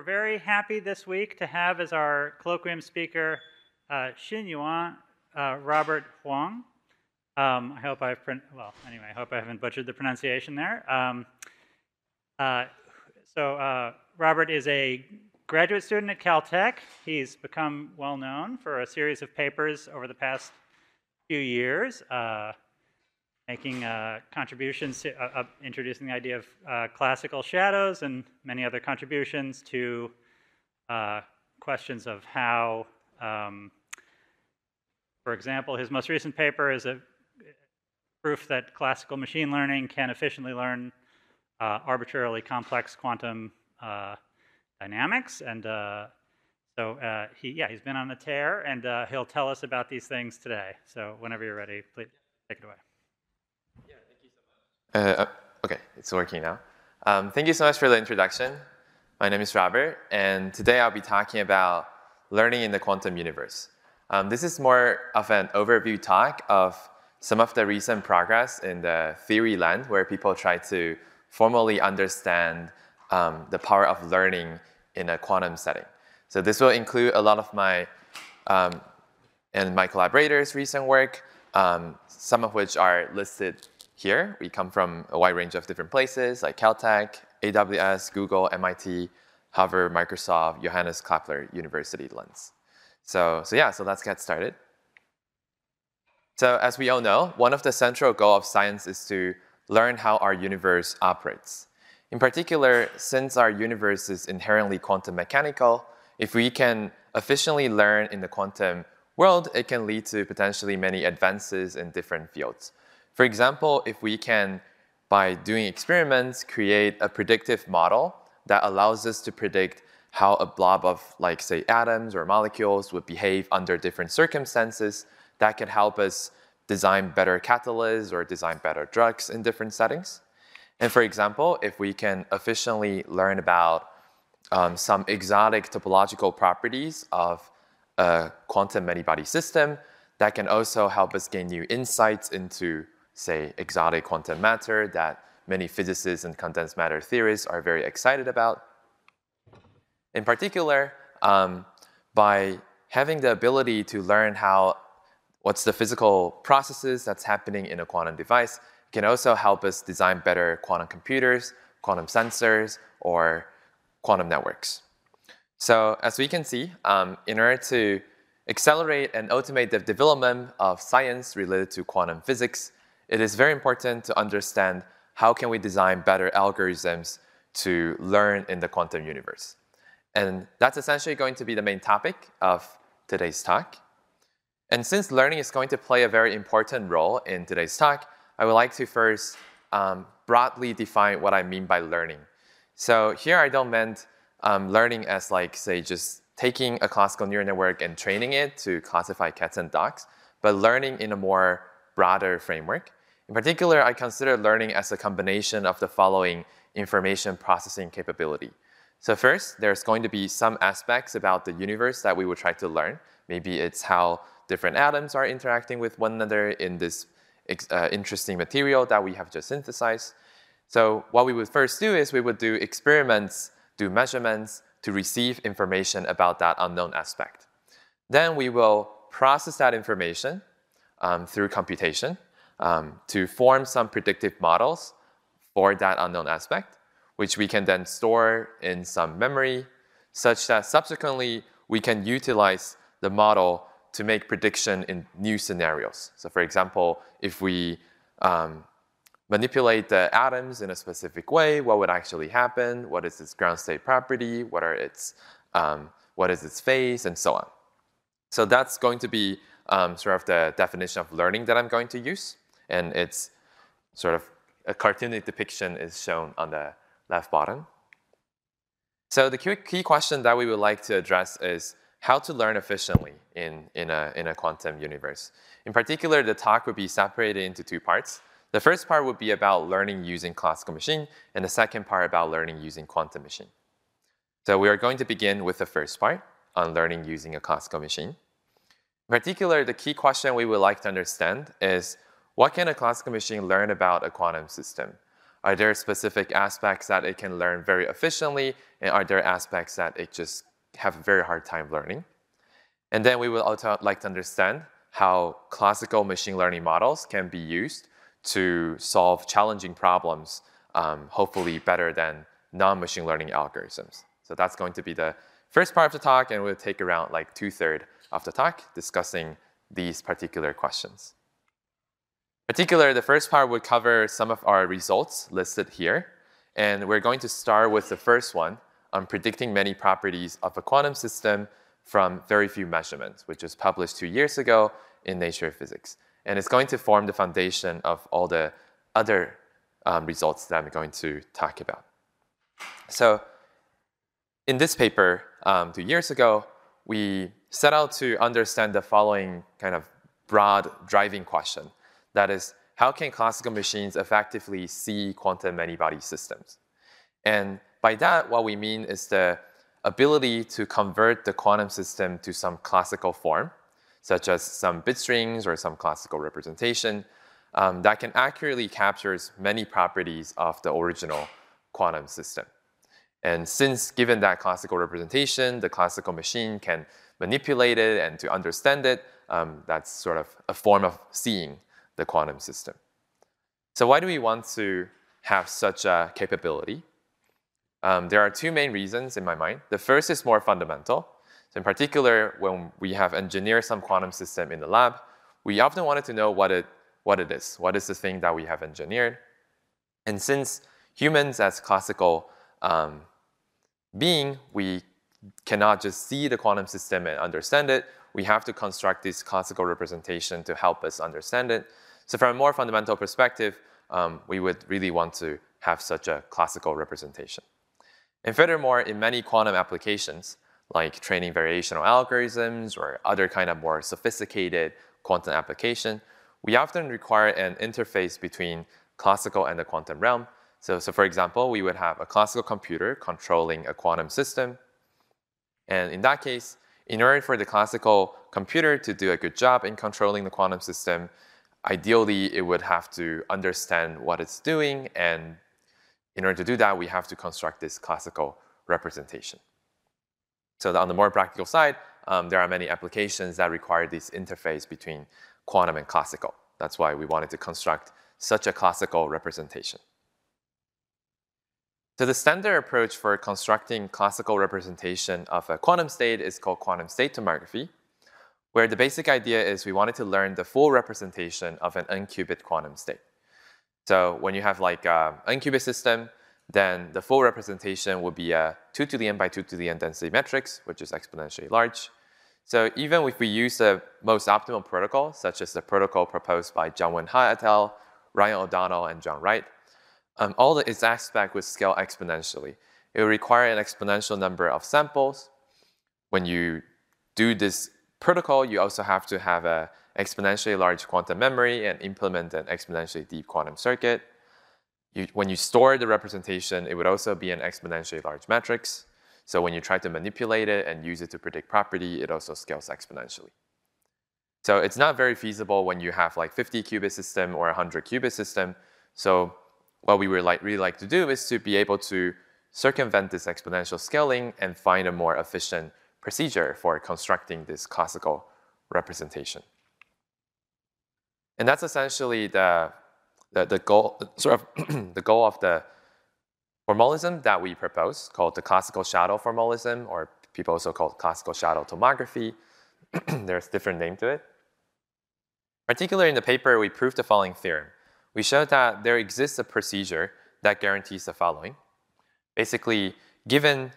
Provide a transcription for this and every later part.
very happy this week to have as our colloquium speaker Xin Yuan Robert Huang. I hope I haven't butchered the pronunciation there. Robert is a graduate student at Caltech. He's become well known for a series of papers over the past few years, making contributions to introducing the idea of classical shadows and many other contributions to questions of how, for example, his most recent paper is a proof that classical machine learning can efficiently learn arbitrarily complex quantum dynamics. And he's been on the tear, and he'll tell us about these things today. So whenever you're ready, please take it away. Yeah, thank you so much. Okay, it's working now. Thank you so much for the introduction. My name is Robert, and today I'll be talking about learning in the quantum universe. This is more of an overview talk of some of the recent progress in the theory land, where people try to formally understand the power of learning in a quantum setting. So this will include a lot of my and my collaborators' recent work, some of which are listed here. We come from a wide range of different places like Caltech, AWS, Google, MIT, Harvard, Microsoft, Johannes Kepler University, Linz. So let's get started. So as we all know, one of the central goals of science is to learn how our universe operates. In particular, since our universe is inherently quantum mechanical, if we can efficiently learn in the quantum world, it can lead to potentially many advances in different fields. For example, if we can, by doing experiments, create a predictive model that allows us to predict how a blob of, like, say, atoms or molecules would behave under different circumstances, that could help us design better catalysts or design better drugs in different settings. And for example, if we can efficiently learn about some exotic topological properties of a quantum many-body system, that can also help us gain new insights into, say, exotic quantum matter that many physicists and condensed matter theorists are very excited about. In particular, by having the ability to learn what's the physical processes that's happening in a quantum device, can also help us design better quantum computers, quantum sensors, or quantum networks. So as we can see, in order to accelerate and automate the development of science related to quantum physics, it is very important to understand how can we design better algorithms to learn in the quantum universe. And that's essentially going to be the main topic of today's talk. And since learning is going to play a very important role in today's talk, I would like to first broadly define what I mean by learning. So here I don't mean learning as, like, say, just taking a classical neural network and training it to classify cats and dogs, but learning in a more broader framework. In particular, I consider learning as a combination of the following information processing capability. So first, there's going to be some aspects about the universe that we will try to learn. Maybe it's how different atoms are interacting with one another in this interesting material that we have just synthesized. So what we would first do is we would do experiments, do measurements to receive information about that unknown aspect. Then we will process that information through computation to form some predictive models for that unknown aspect, which we can then store in some memory, such that subsequently we can utilize the model to make prediction in new scenarios. So for example, if we manipulate the atoms in a specific way, what would actually happen? What is its ground state property? What is its phase, and so on. So that's going to be sort of the definition of learning that I'm going to use. And it's sort of a cartoonic depiction is shown on the left bottom. So the key question that we would like to address is how to learn efficiently in a quantum universe. In particular, the talk would be separated into two parts. The first part would be about learning using classical machine, and the second part about learning using quantum machine. So we are going to begin with the first part on learning using a classical machine. In particular, the key question we would like to understand is, what can a classical machine learn about a quantum system? Are there specific aspects that it can learn very efficiently, and are there aspects that it just have a very hard time learning? And then we will also like to understand how classical machine learning models can be used to solve challenging problems, hopefully better than non-machine learning algorithms. So that's going to be the first part of the talk, and we'll take around like 2/3 of the talk discussing these particular questions. In particular, the first part would cover some of our results listed here, and we're going to start with the first one on predicting many properties of a quantum system from very few measurements, which was published 2 years ago in Nature Physics. And it's going to form the foundation of all the other results that I'm going to talk about. So in this paper 2 years ago, we set out to understand the following kind of broad driving question. That is, how can classical machines effectively see quantum many-body systems? And by that, what we mean is the ability to convert the quantum system to some classical form, such as some bit strings or some classical representation, that can accurately capture many properties of the original quantum system. And since given that classical representation, the classical machine can manipulate it and to understand it, that's sort of a form of seeing the quantum system. So why do we want to have such a capability? There are two main reasons in my mind. The first is more fundamental. So in particular, when we have engineered some quantum system in the lab, we often wanted to know what it is. What is the thing that we have engineered? And since humans as classical being, we cannot just see the quantum system and understand it. We have to construct this classical representation to help us understand it. So from a more fundamental perspective, we would really want to have such a classical representation. And furthermore, in many quantum applications, like training variational algorithms or other kind of more sophisticated quantum application, we often require an interface between classical and the quantum realm. So for example, we would have a classical computer controlling a quantum system. And in that case, in order for the classical computer to do a good job in controlling the quantum system, ideally it would have to understand what it's doing, and in order to do that, we have to construct this classical representation. So on the more practical side, there are many applications that require this interface between quantum and classical. That's why we wanted to construct such a classical representation. So the standard approach for constructing classical representation of a quantum state is called quantum state tomography, where the basic idea is we wanted to learn the full representation of an n-qubit quantum state. So when you have like an n-qubit system, then the full representation would be a 2 to the n by 2 to the n density matrix, which is exponentially large. So even if we use the most optimal protocol, such as the protocol proposed by Jung-Won Ha et al., Ryan O'Donnell, and John Wright, all its aspects would scale exponentially. It would require an exponential number of samples. When you do this protocol, you also have to have an exponentially large quantum memory and implement an exponentially deep quantum circuit. When you store the representation, it would also be an exponentially large matrix. So when you try to manipulate it and use it to predict property, it also scales exponentially. So it's not very feasible when you have like 50 qubit system or 100 qubit system. So what we would really like to do is to be able to circumvent this exponential scaling and find a more efficient procedure for constructing this classical representation. And that's essentially the goal, sort of the goal of the formalism that we propose, called the classical shadow formalism, or people also call it classical shadow tomography. There's a different name to it. Particularly in the paper, we proved the following theorem. We showed that there exists a procedure that guarantees the following. Basically, given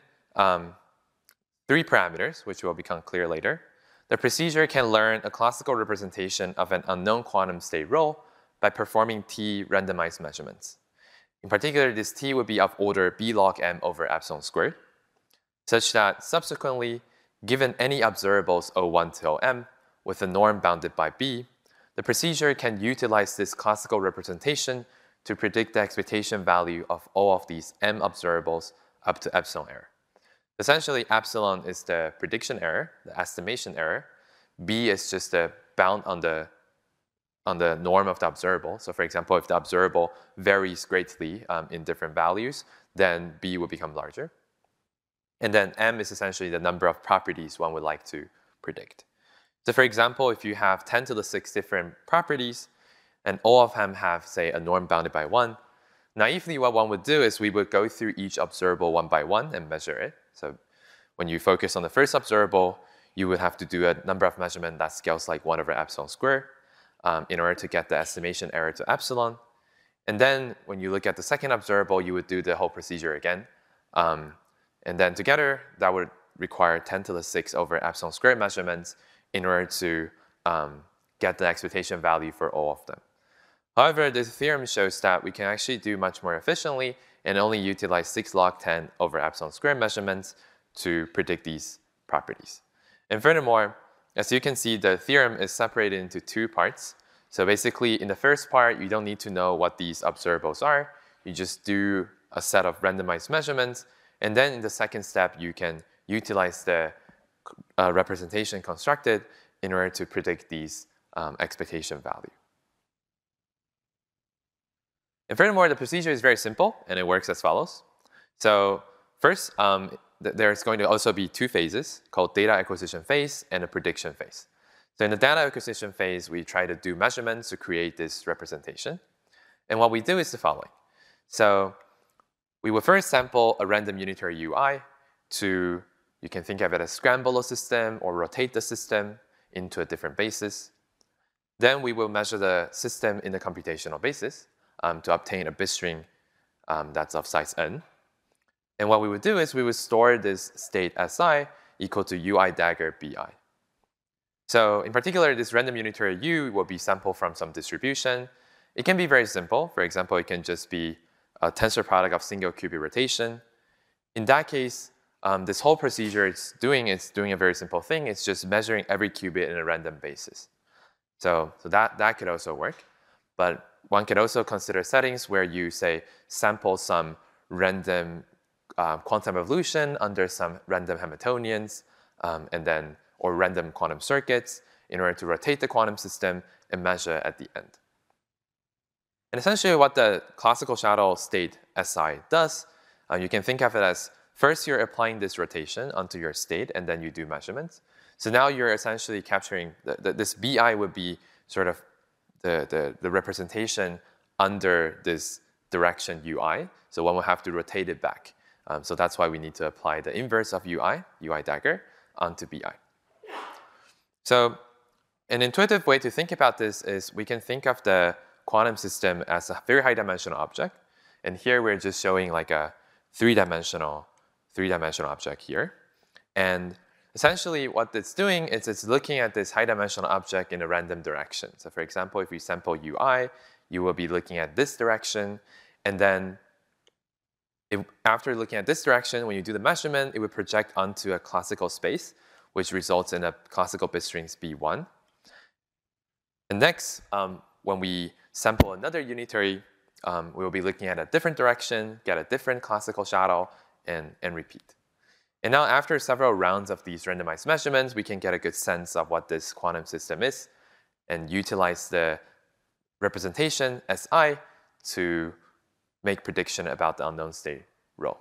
3 parameters, which will become clear later, the procedure can learn a classical representation of an unknown quantum state rho by performing t randomized measurements. In particular, this t would be of order b log m over epsilon squared, such that subsequently, given any observables O1 till m with a norm bounded by b, the procedure can utilize this classical representation to predict the expectation value of all of these m observables up to epsilon error. Essentially, epsilon is the prediction error, the estimation error. B is just the bound on on the norm of the observable. So for example, if the observable varies greatly in different values, then B will become larger. And then M is essentially the number of properties one would like to predict. So for example, if you have 10 to the 6 different properties, and all of them have, say, a norm bounded by 1, naively what one would do is we would go through each observable one by one and measure it. So when you focus on the first observable, you would have to do a number of measurements that scales like 1 over epsilon squared in order to get the estimation error to epsilon. And then when you look at the second observable, you would do the whole procedure again. And then together, that would require 10 to the 6 over epsilon squared measurements in order to get the expectation value for all of them. However, this theorem shows that we can actually do much more efficiently and only utilize 6 log 10 over epsilon squared measurements to predict these properties. And furthermore, as you can see, the theorem is separated into 2 parts. So basically, in the first part, you don't need to know what these observables are. You just do a set of randomized measurements. And then in the second step, you can utilize the representation constructed in order to predict these expectation value. And furthermore, the procedure is very simple, and it works as follows. So first, there's going to also be 2 phases called data acquisition phase and a prediction phase. So in the data acquisition phase, we try to do measurements to create this representation. And what we do is the following. So we will first sample a random unitary UI to, you can think of it as scramble a system or rotate the system into a different basis. Then we will measure the system in the computational basis to obtain a bit string that's of size n. And what we would do is we would store this state Si equal to UI dagger Bi. So in particular, this random unitary U will be sampled from some distribution. It can be very simple. For example, it can just be a tensor product of single qubit rotation. In that case, this whole procedure it's doing a very simple thing. It's just measuring every qubit in a random basis. So that could also work. But one could also consider settings where you, say, sample some random quantum evolution under some random Hamiltonians, or random quantum circuits in order to rotate the quantum system and measure at the end. And essentially what the classical shadow state Si does, you can think of it as first you're applying this rotation onto your state and then you do measurements. So now you're essentially capturing, this Bi would be sort of the representation under this direction Ui. So one will have to rotate it back. So that's why we need to apply the inverse of Ui dagger, onto Bi. So an intuitive way to think about this is we can think of the quantum system as a very high-dimensional object. And here we're just showing like a three-dimensional object here. And essentially what it's doing is it's looking at this high-dimensional object in a random direction. So for example, if you sample Ui, you will be looking at this direction. And then after looking at this direction, when you do the measurement, it would project onto a classical space, which results in a classical bit strings B1. And next, when we sample another unitary, we will be looking at a different direction, get a different classical shadow, and repeat. And now after several rounds of these randomized measurements, we can get a good sense of what this quantum system is and utilize the representation Si to make prediction about the unknown state rho.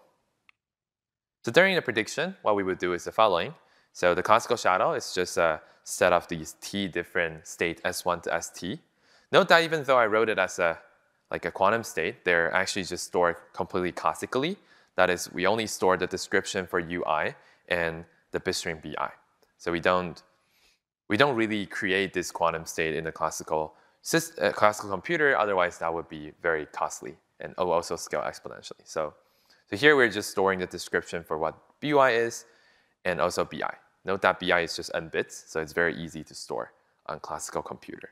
So during the prediction, what we would do is the following. So the classical shadow is just a set of these t different state S1 to St. Note that even though I wrote it as like a quantum state, they're actually just stored completely classically. That is, we only store the description for Ui and the bit string Bi. So we don't really create this quantum state in the classical computer. Otherwise, that would be very costly and also scale exponentially. So here we're just storing the description for what Bui is and also Bi. Note that Bi is just n bits, so it's very easy to store on classical computer.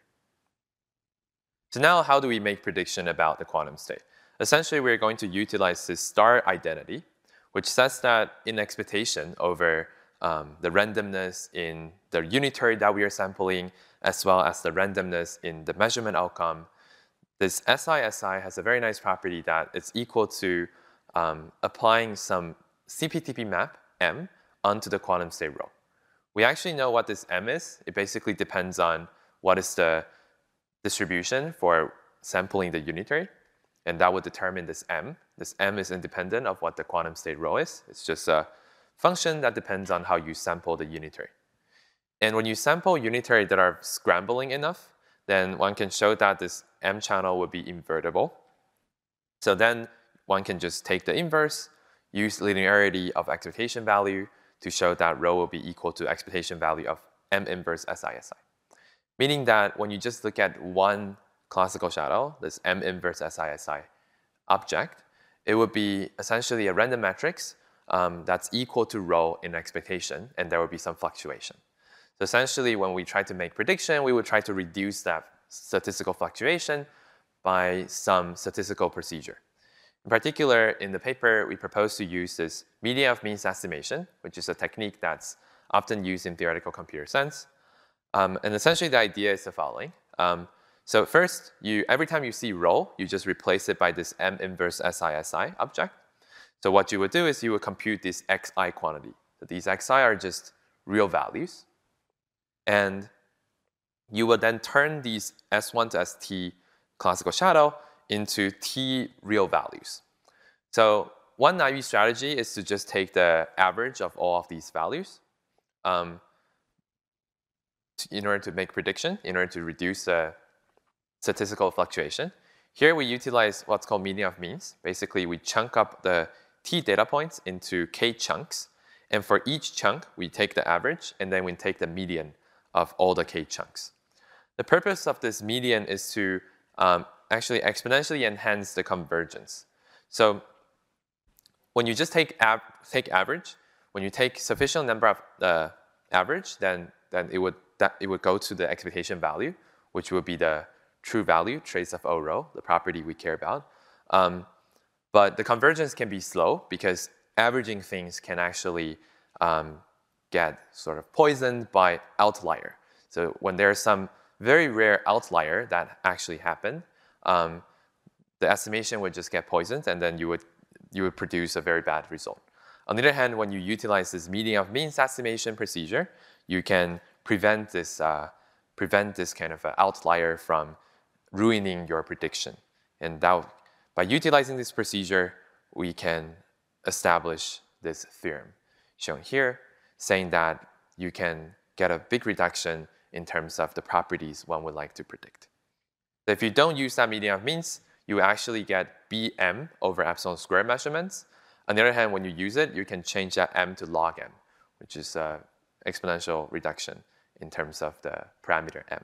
So now how do we make prediction about the quantum state? Essentially, we're going to utilize this star identity, which says that in expectation over the randomness in the unitary that we are sampling, as well as the randomness in the measurement outcome, this SI has a very nice property that it's equal to applying some CPTP map M onto the quantum state rho. We actually know what this M is. It basically depends on what is the distribution for sampling the unitary, and that would determine this m. This m is independent of what the quantum state rho is. It's just a function that depends on how you sample the unitary. And when you sample unitary that are scrambling enough, then one can show that this m channel would be invertible. So then one can just take the inverse, use linearity of expectation value to show that rho will be equal to expectation value of m inverse SI. Meaning that when you just look at one classical shadow, this m inverse SI object, it would be essentially a random matrix that's equal to rho in expectation, and there would be some fluctuation. So essentially, when we try to make prediction, we would try to reduce that statistical fluctuation by some statistical procedure. In particular, in the paper, we propose to use this median of means estimation, which is a technique that's often used in theoretical computer science. And essentially, the idea is the following. So first, every time you see rho, you just replace it by this m inverse SI object. So what you would do is you would compute this xi quantity. So these xi are just real values. And you would then turn these S1 to ST classical shadow into T real values. So one naive strategy is to just take the average of all of these values in order to make prediction, in order to reduce the statistical fluctuation. Here we utilize what's called median of means. Basically, we chunk up the T data points into K chunks. And for each chunk, we take the average, and then we take the median of all the K chunks. The purpose of this median is to actually exponentially enhance the convergence. So when you just take average, when you take sufficient number of the average, then it would go to the expectation value, which would be the true value, trace of O rho, the property we care about. But the convergence can be slow because averaging things can actually get sort of poisoned by outlier. So when there's some very rare outlier that actually happened, the estimation would just get poisoned, and then you would produce a very bad result. On the other hand, when you utilize this median of means estimation procedure, you can prevent this kind of outlier from ruining your prediction. And by utilizing this procedure, we can establish this theorem shown here, saying that you can get a big reduction in terms of the properties one would like to predict. So if you don't use that median of means, you actually get Bm over epsilon squared measurements. On the other hand, when you use it, you can change that m to log m, which is an exponential reduction in terms of the parameter m.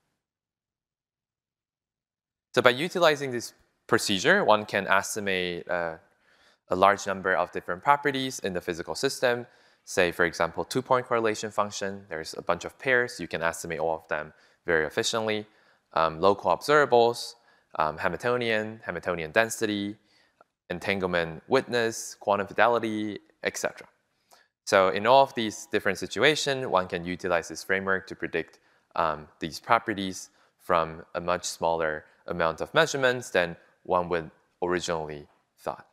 So by utilizing this procedure, one can estimate a large number of different properties in the physical system. Say, for example, two-point correlation function. There's a bunch of pairs. You can estimate all of them very efficiently. Local observables, Hamiltonian density, entanglement width, quantum fidelity, etc. So in all of these different situations, one can utilize this framework to predict these properties from a much smaller amount of measurements than one would originally thought.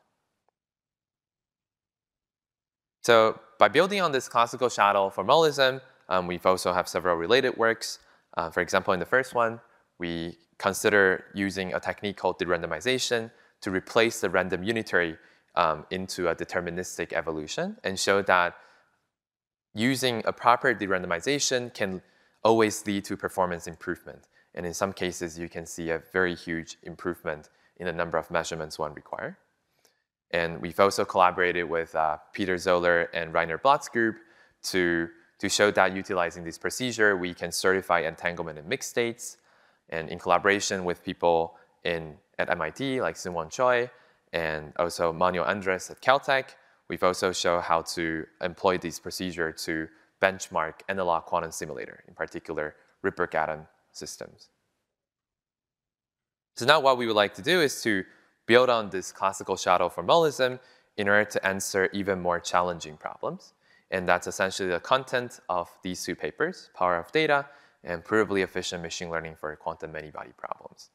So by building on this classical shadow formalism, we've also have several related works. For example, in the first one, we consider using a technique called de-randomization to replace the random unitary into a deterministic evolution and show that using a proper de-randomization can always lead to performance improvement. And in some cases, you can see a very huge improvement in the number of measurements one requires. And we've also collaborated with Peter Zoller and Rainer Blatt's group to show that utilizing this procedure, we can certify entanglement in mixed states. And in collaboration with people at MIT, like Seung-Won Choi, and also Manuel Andres at Caltech, we've also shown how to employ this procedure to benchmark analog quantum simulator, in particular, Rydberg atom systems. So now what we would like to do is to build on this classical shadow formalism in order to answer even more challenging problems. And that's essentially the content of these two papers, Power of Data and Provably Efficient Machine Learning for Quantum Many-Body Problems.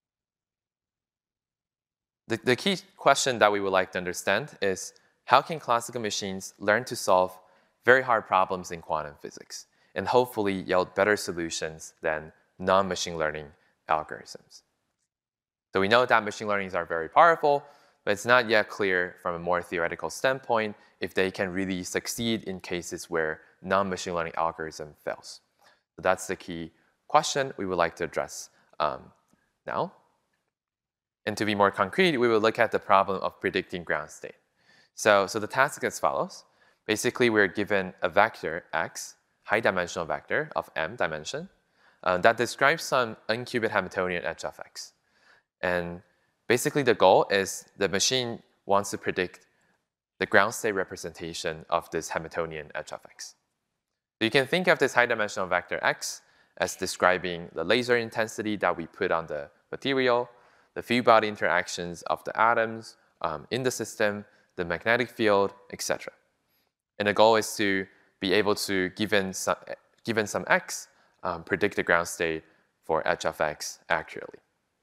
The key question that we would like to understand is, how can classical machines learn to solve very hard problems in quantum physics and hopefully yield better solutions than non-machine learning algorithms. So we know that machine learnings are very powerful, but it's not yet clear from a more theoretical standpoint if they can really succeed in cases where non-machine learning algorithm fails. So that's the key question we would like to address now. And to be more concrete, we will look at the problem of predicting ground state. So the task is as follows. Basically, we're given a vector x, high-dimensional vector of m dimension, that describes some n-qubit Hamiltonian h of x. And basically, the goal is the machine wants to predict the ground state representation of this Hamiltonian h of x. So you can think of this high-dimensional vector x as describing the laser intensity that we put on the material, the few-body interactions of the atoms in the system, the magnetic field, etc. And the goal is to be able to, given some x, predict the ground state for h of x accurately.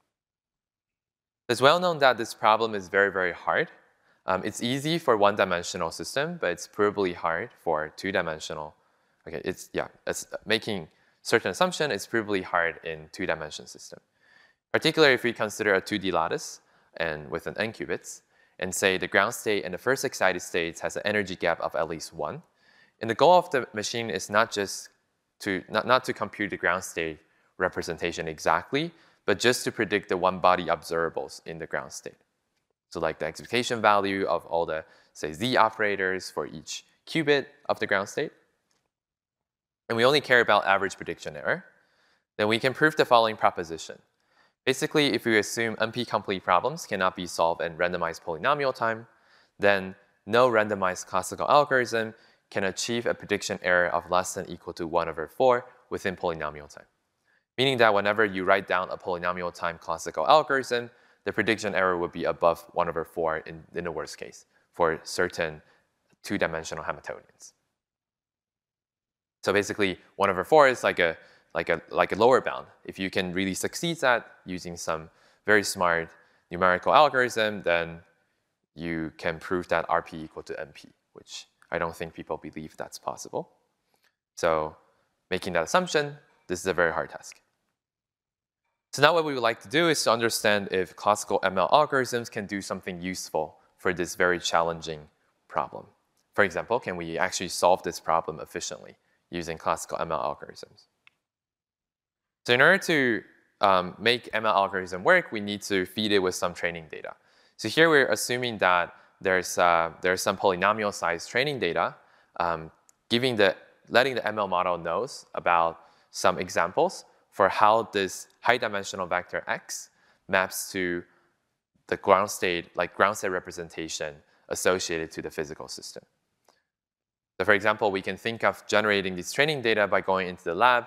It's well known that this problem is very, very hard. It's easy for one-dimensional system, but it's provably hard for two-dimensional. Okay, it's making certain assumption, it's provably hard in two-dimension system. Particularly if we consider a 2D lattice and with an n qubits, and say the ground state and the first excited states has an energy gap of at least 1. And the goal of the machine is not just to not to compute the ground state representation exactly, but just to predict the one-body observables in the ground state. So like the expectation value of all the, say, z operators for each qubit of the ground state. And we only care about average prediction error. Then we can prove the following proposition. Basically, if we assume NP-complete problems cannot be solved in randomized polynomial time, then no randomized classical algorithm can achieve a prediction error of less than or equal to 1/4 within polynomial time. Meaning that whenever you write down a polynomial time classical algorithm, the prediction error would be above 1/4 in the worst case for certain two-dimensional Hamiltonians. So basically, 1/4 is like a lower bound. If you can really succeed at using some very smart numerical algorithm, then you can prove that RP equal to NP, which I don't think people believe that's possible. So making that assumption, this is a very hard task. So now what we would like to do is to understand if classical ML algorithms can do something useful for this very challenging problem. For example, can we actually solve this problem efficiently using classical ML algorithms? So in order to make ML algorithm work, we need to feed it with some training data. So here we're assuming that there's some polynomial-sized training data, letting the ML model knows about some examples for how this high-dimensional vector x maps to the ground state representation associated to the physical system. So for example, we can think of generating this training data by going into the lab,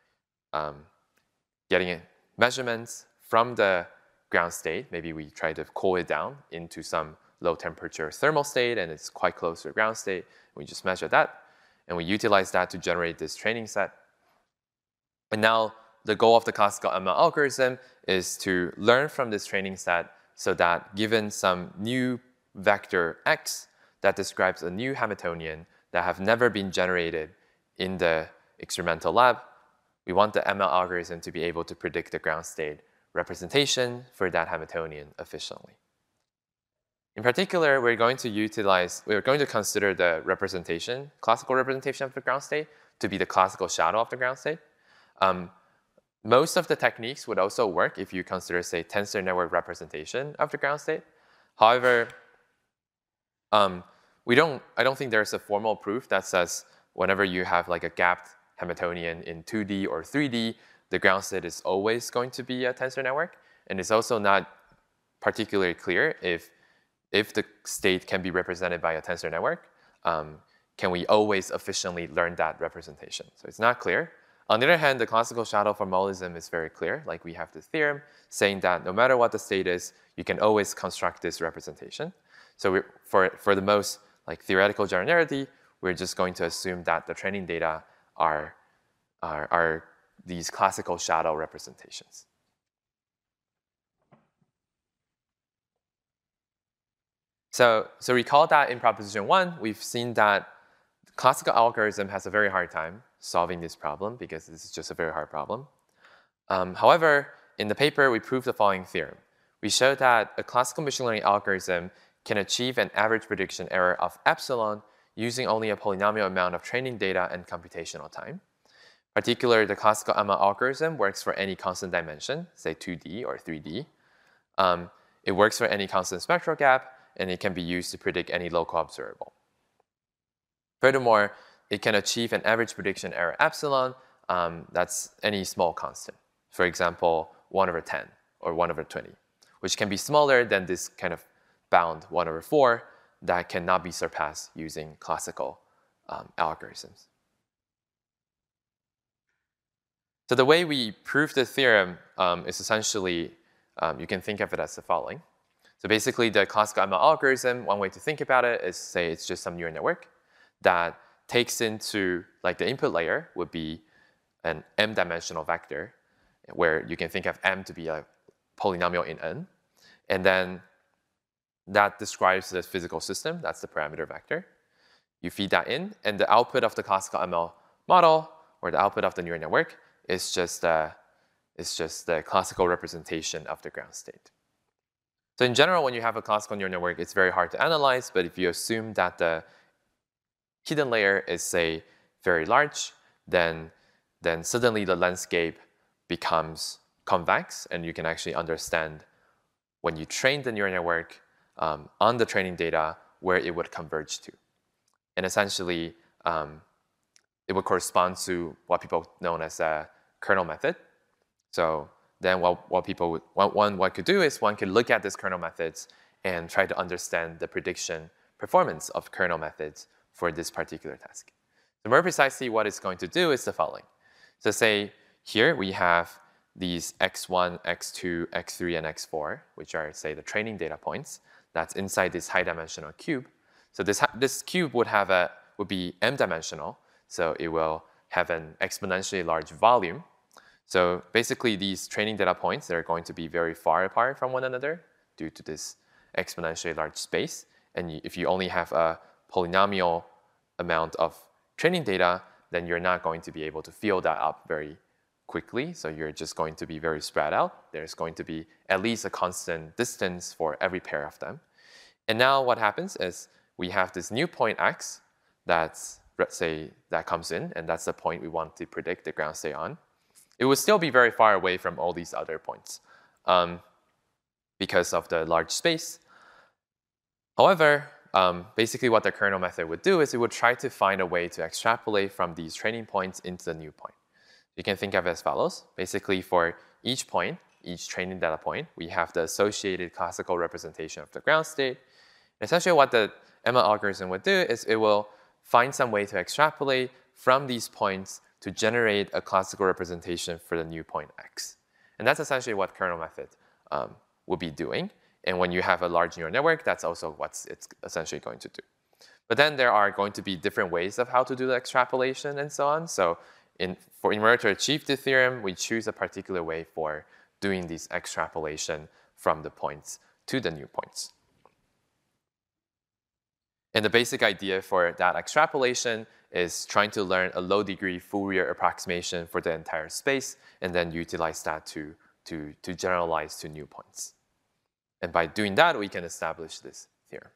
getting measurements from the ground state. Maybe we try to cool it down into some low-temperature thermal state, and it's quite close to the ground state. We just measure that, and we utilize that to generate this training set. And now the goal of the classical ML algorithm is to learn from this training set so that given some new vector x that describes a new Hamiltonian that have never been generated in the experimental lab, we want the ML algorithm to be able to predict the ground state representation for that Hamiltonian efficiently. In particular, we're going to consider the representation, classical representation of the ground state to be the classical shadow of the ground state. Most of the techniques would also work if you consider, say, tensor network representation of the ground state. However, I don't think there's a formal proof that says whenever you have like a gapped Hamiltonian in 2D or 3D, the ground state is always going to be a tensor network. And it's also not particularly clear if the state can be represented by a tensor network, can we always efficiently learn that representation? So it's not clear. On the other hand, the classical shadow formalism is very clear. Like we have the theorem saying that no matter what the state is, you can always construct this representation. So for the most like theoretical generality, we're just going to assume that the training data are these classical shadow representations. So recall that in proposition 1, we've seen that classical algorithm has a very hard time solving this problem because this is just a very hard problem. However, in the paper, we proved the following theorem. We showed that a classical machine learning algorithm can achieve an average prediction error of epsilon using only a polynomial amount of training data and computational time. Particularly, the classical ML algorithm works for any constant dimension, say 2D or 3D. It works for any constant spectral gap, and it can be used to predict any local observable. Furthermore, it can achieve an average prediction error epsilon, that's any small constant. For example, 1/10 or 1/20, which can be smaller than this kind of bound 1/4 that cannot be surpassed using classical algorithms. So the way we prove the theorem is essentially, you can think of it as the following. So basically, the classical ML algorithm, one way to think about it is, say, it's just some neural network that takes into, like, the input layer would be an m-dimensional vector, where you can think of m to be a polynomial in n. And then that describes the physical system. That's the parameter vector. You feed that in, and the output of the classical ML model, or the output of the neural network, is just the classical representation of the ground state. So in general, when you have a classical neural network, it's very hard to analyze, but if you assume that the hidden layer is, say, very large, then suddenly the landscape becomes convex, and you can actually understand when you train the neural network on the training data where it would converge to. And essentially, it would correspond to what people know as a kernel method. So then what one could do is one could look at these kernel methods and try to understand the prediction performance of kernel methods for this particular task. So more precisely, what it's going to do is the following. So say here we have these x1, x2, x3, and x4, which are, say, the training data points that's inside this high-dimensional cube. So this cube would be m-dimensional, so it will have an exponentially large volume. So basically, these training data points, they're going to be very far apart from one another due to this exponentially large space. And if you only have a polynomial amount of training data, then you're not going to be able to fill that up very quickly. So you're just going to be very spread out. There's going to be at least a constant distance for every pair of them. And now what happens is we have this new point x that's, let's say, that comes in, and that's the point we want to predict the ground state on. It would still be very far away from all these other points because of the large space. However, basically what the kernel method would do is it would try to find a way to extrapolate from these training points into the new point. You can think of it as follows. Basically, for each point, each training data point, we have the associated classical representation of the ground state. And essentially what the ML algorithm would do is it will find some way to extrapolate from these points to generate a classical representation for the new point x. And that's essentially what kernel method will be doing. And when you have a large neural network, that's also what it's essentially going to do. But then there are going to be different ways of how to do the extrapolation and so on. So in order to achieve the theorem, we choose a particular way for doing this extrapolation from the points to the new points. And the basic idea for that extrapolation is trying to learn a low-degree Fourier approximation for the entire space, and then utilize that to generalize to new points. And by doing that, we can establish this theorem.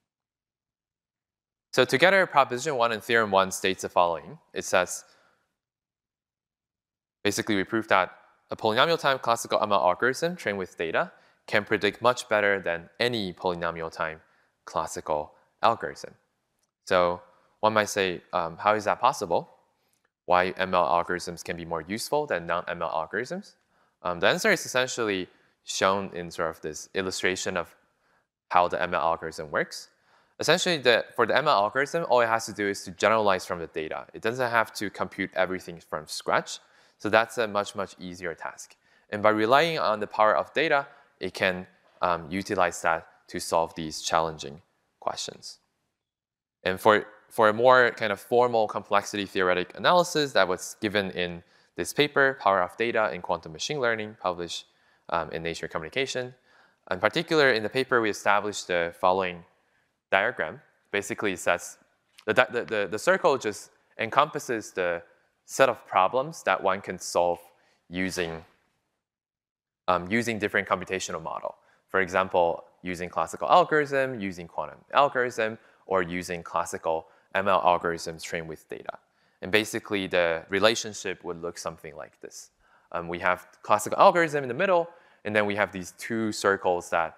So together, proposition 1 and theorem 1 states the following. It says, basically, we prove that a polynomial time classical ML algorithm trained with data can predict much better than any polynomial time classical algorithm. So one might say, how is that possible? Why ML algorithms can be more useful than non-ML algorithms? The answer is essentially shown in sort of this illustration of how the ML algorithm works. Essentially, for the ML algorithm, all it has to do is to generalize from the data. It doesn't have to compute everything from scratch. So that's a much, much easier task. And by relying on the power of data, it can utilize that to solve these challenging questions. And for a more kind of formal complexity theoretic analysis that was given in this paper, Power of Data in Quantum Machine Learning, published in Nature Communication. In particular, in the paper, we established the following diagram. Basically, it says the circle just encompasses the set of problems that one can solve using using different computational model. For example, using classical algorithm, using quantum algorithm, or using classical ML algorithms trained with data. And basically, the relationship would look something like this. We have classical algorithm in the middle, and then we have these two circles that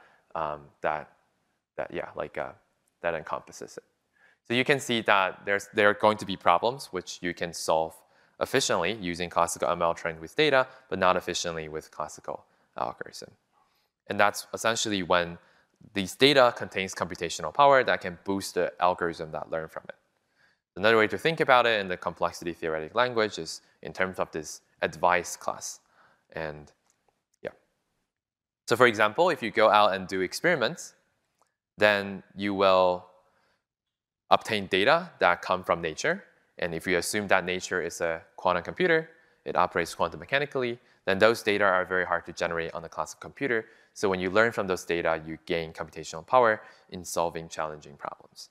encompasses it. So you can see that there are going to be problems which you can solve efficiently using classical ML trained with data, but not efficiently with classical algorithm. And that's essentially when these data contains computational power that can boost the algorithm that learn from it. Another way to think about it in the complexity theoretic language is in terms of this advice class. And yeah. So for example, if you go out and do experiments, then you will obtain data that come from nature. And if you assume that nature is a quantum computer, it operates quantum mechanically, then those data are very hard to generate on the classical computer. So when you learn from those data, you gain computational power in solving challenging problems.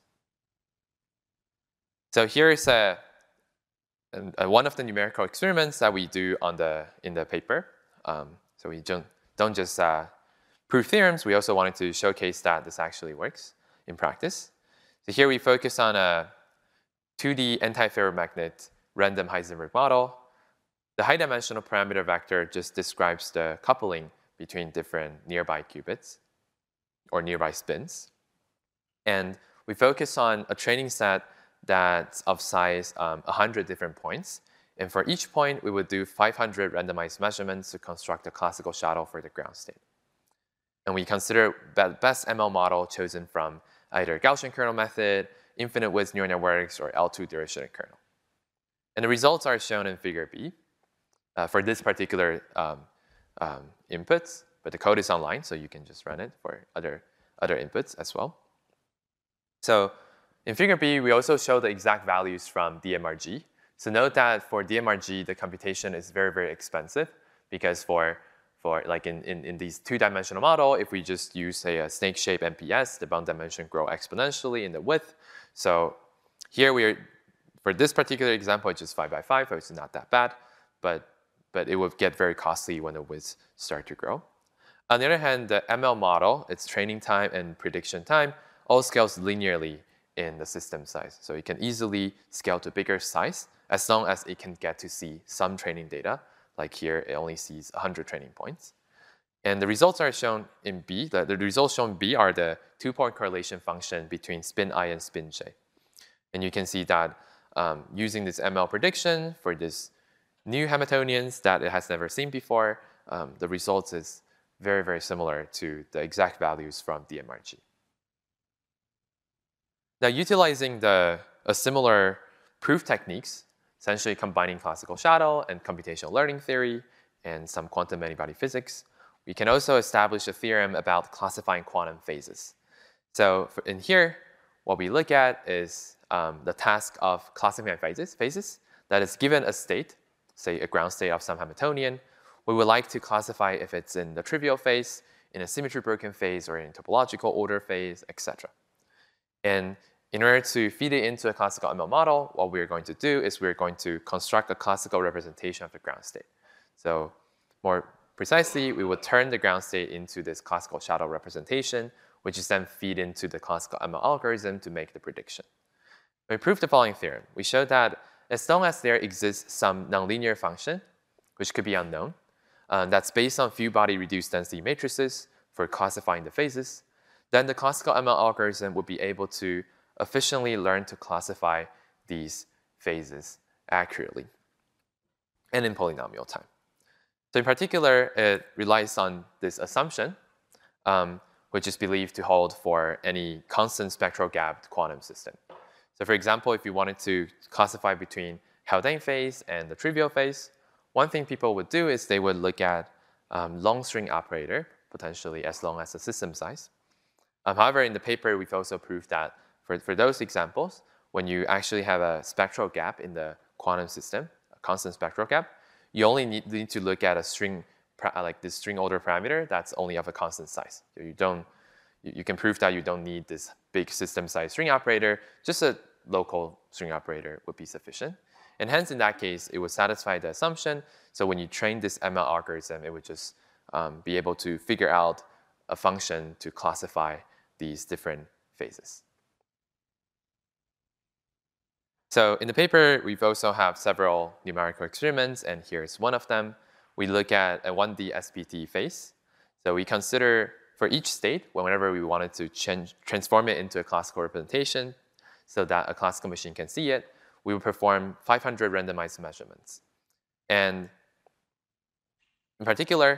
So here is one of the numerical experiments that we do in the paper. So we don't just prove theorems, we also wanted to showcase that this actually works in practice. So here we focus on a 2D antiferromagnet random Heisenberg model. The high-dimensional parameter vector just describes the coupling between different nearby qubits or nearby spins. And we focus on a training set that's of size 100 different points. And for each point, we would do 500 randomized measurements to construct a classical shadow for the ground state. And we consider the best ML model chosen from either Gaussian kernel method, infinite width neural networks, or L2 Dirichlet kernel. And the results are shown in figure B for this particular inputs, but the code is online, so you can just run it for other inputs as well. So in figure B, we also show the exact values from DMRG. So note that for DMRG, the computation is very, very expensive because for like in these two-dimensional model, if we just use, say, a snake-shaped MPS, the bound dimension grow exponentially in the width. So here for this particular example, it's just 5 by 5, so it's not that bad, but it would get very costly when the widths start to grow. On the other hand, the ML model, its training time and prediction time, all scales linearly in the system size. So it can easily scale to bigger size as long as it can get to see some training data. Like here, it only sees 100 training points. And the results are shown in B. The results shown in B are the two-point correlation function between spin I and spin j. And you can see that using this ML prediction for this new Hamiltonians that it has never seen before, the results is very, very similar to the exact values from DMRG. Now, utilizing a similar proof techniques, essentially combining classical shadow and computational learning theory and some quantum many-body physics, we can also establish a theorem about classifying quantum phases. So in here, what we look at is the task of classifying phases that is given a state, say a ground state of some Hamiltonian. We would like to classify if it's in the trivial phase, in a symmetry-broken phase, or in topological order phase, etc. And in order to feed it into a classical ML model, what we're going to do is we're going to construct a classical representation of the ground state. So more precisely, we would turn the ground state into this classical shadow representation, which is then feed into the classical ML algorithm to make the prediction. We proved the following theorem. We showed that as long as there exists some nonlinear function, which could be unknown, that's based on few-body reduced density matrices for classifying the phases, then the classical ML algorithm would be able to efficiently learn to classify these phases accurately and in polynomial time. So in particular, it relies on this assumption, which is believed to hold for any constant spectral gapped quantum system. So for example, if you wanted to classify between Haldane phase and the trivial phase, one thing people would do is they would look at long string operator, potentially as long as the system size. However, in the paper, we've also proved that for those examples, when you actually have a spectral gap in the quantum system, a constant spectral gap, you only need to look at a string, like this string order parameter that's only of a constant size. So you can prove that you don't need this big system size string operator, just a local string operator would be sufficient. And hence, in that case, it would satisfy the assumption. So when you train this ML algorithm, it would just be able to figure out a function to classify these different phases. So in the paper, we've also have several numerical experiments, and here's one of them. We look at a 1D SPT phase. So we consider for each state, whenever we wanted to transform it into a classical representation so that a classical machine can see it, we would perform 500 randomized measurements. And in particular,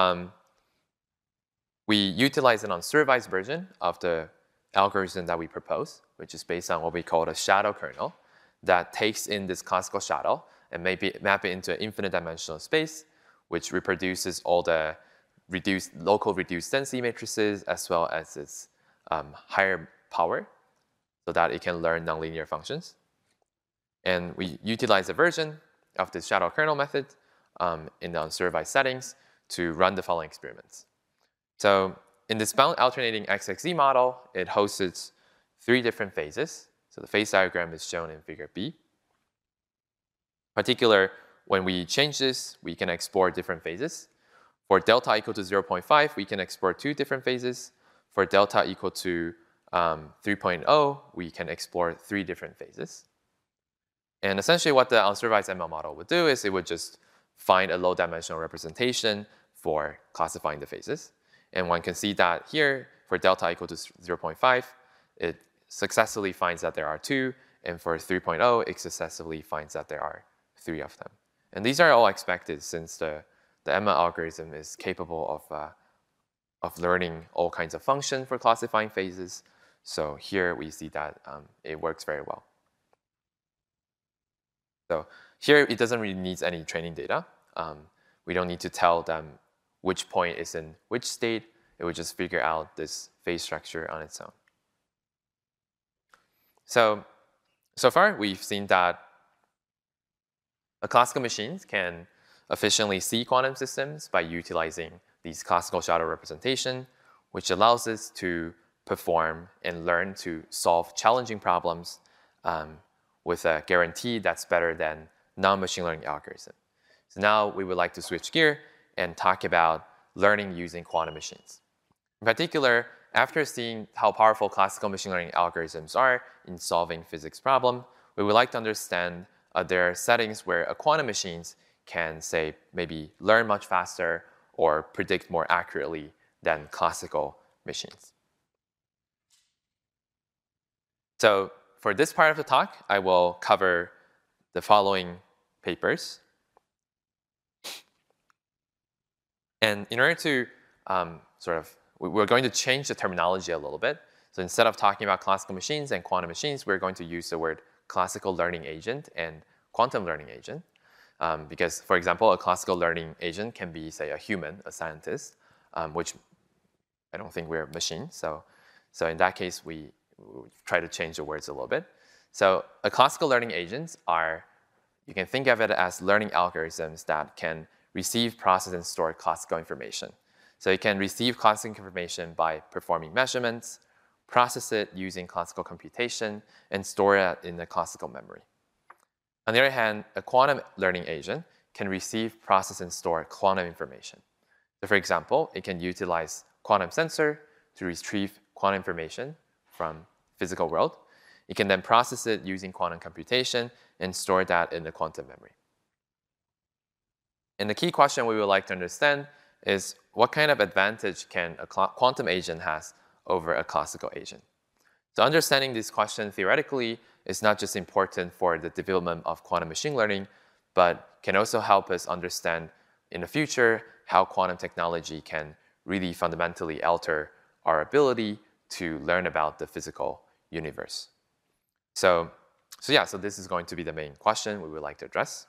we utilize an unsupervised version of the algorithm that we propose, which is based on what we call a shadow kernel that takes in this classical shadow and map it into an infinite dimensional space, which reproduces all the local reduced density matrices as well as its higher power so that it can learn nonlinear functions. And we utilize a version of the shadow kernel method in the unsupervised settings to run the following experiments. So in this bound alternating XXZ model, it hosts 3 different phases. So the phase diagram is shown in figure B. In particular, when we change this, we can explore different phases. For delta equal to 0.5, we can explore 2 different phases. For delta equal to 3.0, we can explore 3 different phases. And essentially what the unsupervised ML model would do is it would just find a low-dimensional representation for classifying the phases. And one can see that here, for delta equal to 0.5, it successfully finds that there are 2, and for 3.0, it successfully finds that there are 3 of them. And these are all expected since the ML algorithm is capable of learning all kinds of functions for classifying phases. So here we see that it works very well. So here it doesn't really need any training data. We don't need to tell them which point is in which state. It would just figure out this phase structure on its own. So far, we've seen that classical machines can efficiently see quantum systems by utilizing these classical shadow representation, which allows us to perform and learn to solve challenging problems with a guarantee that's better than non-machine learning algorithm. So now we would like to switch gear and talk about learning using quantum machines. In particular, after seeing how powerful classical machine learning algorithms are in solving physics problems, we would like to understand there are settings where quantum machines can, say, maybe learn much faster or predict more accurately than classical machines. So for this part of the talk, I will cover the following papers. And in order to we're going to change the terminology a little bit. So instead of talking about classical machines and quantum machines, we're going to use the word classical learning agent and quantum learning agent. Because, for example, a classical learning agent can be, say, a human, a scientist, which I don't think we're a machine. So in that case, we try to change the words a little bit. So a classical learning agents are, you can think of it as learning algorithms that can receive, process, and store classical information. So it can receive classical information by performing measurements, process it using classical computation, and store it in the classical memory. On the other hand, a quantum learning agent can receive, process, and store quantum information. So for example, it can utilize quantum sensor to retrieve quantum information from physical world. It can then process it using quantum computation and store that in the quantum memory. And the key question we would like to understand is what kind of advantage can a quantum agent has over a classical agent? So understanding this question theoretically is not just important for the development of quantum machine learning, but can also help us understand in the future how quantum technology can really fundamentally alter our ability to learn about the physical universe. So this is going to be the main question we would like to address.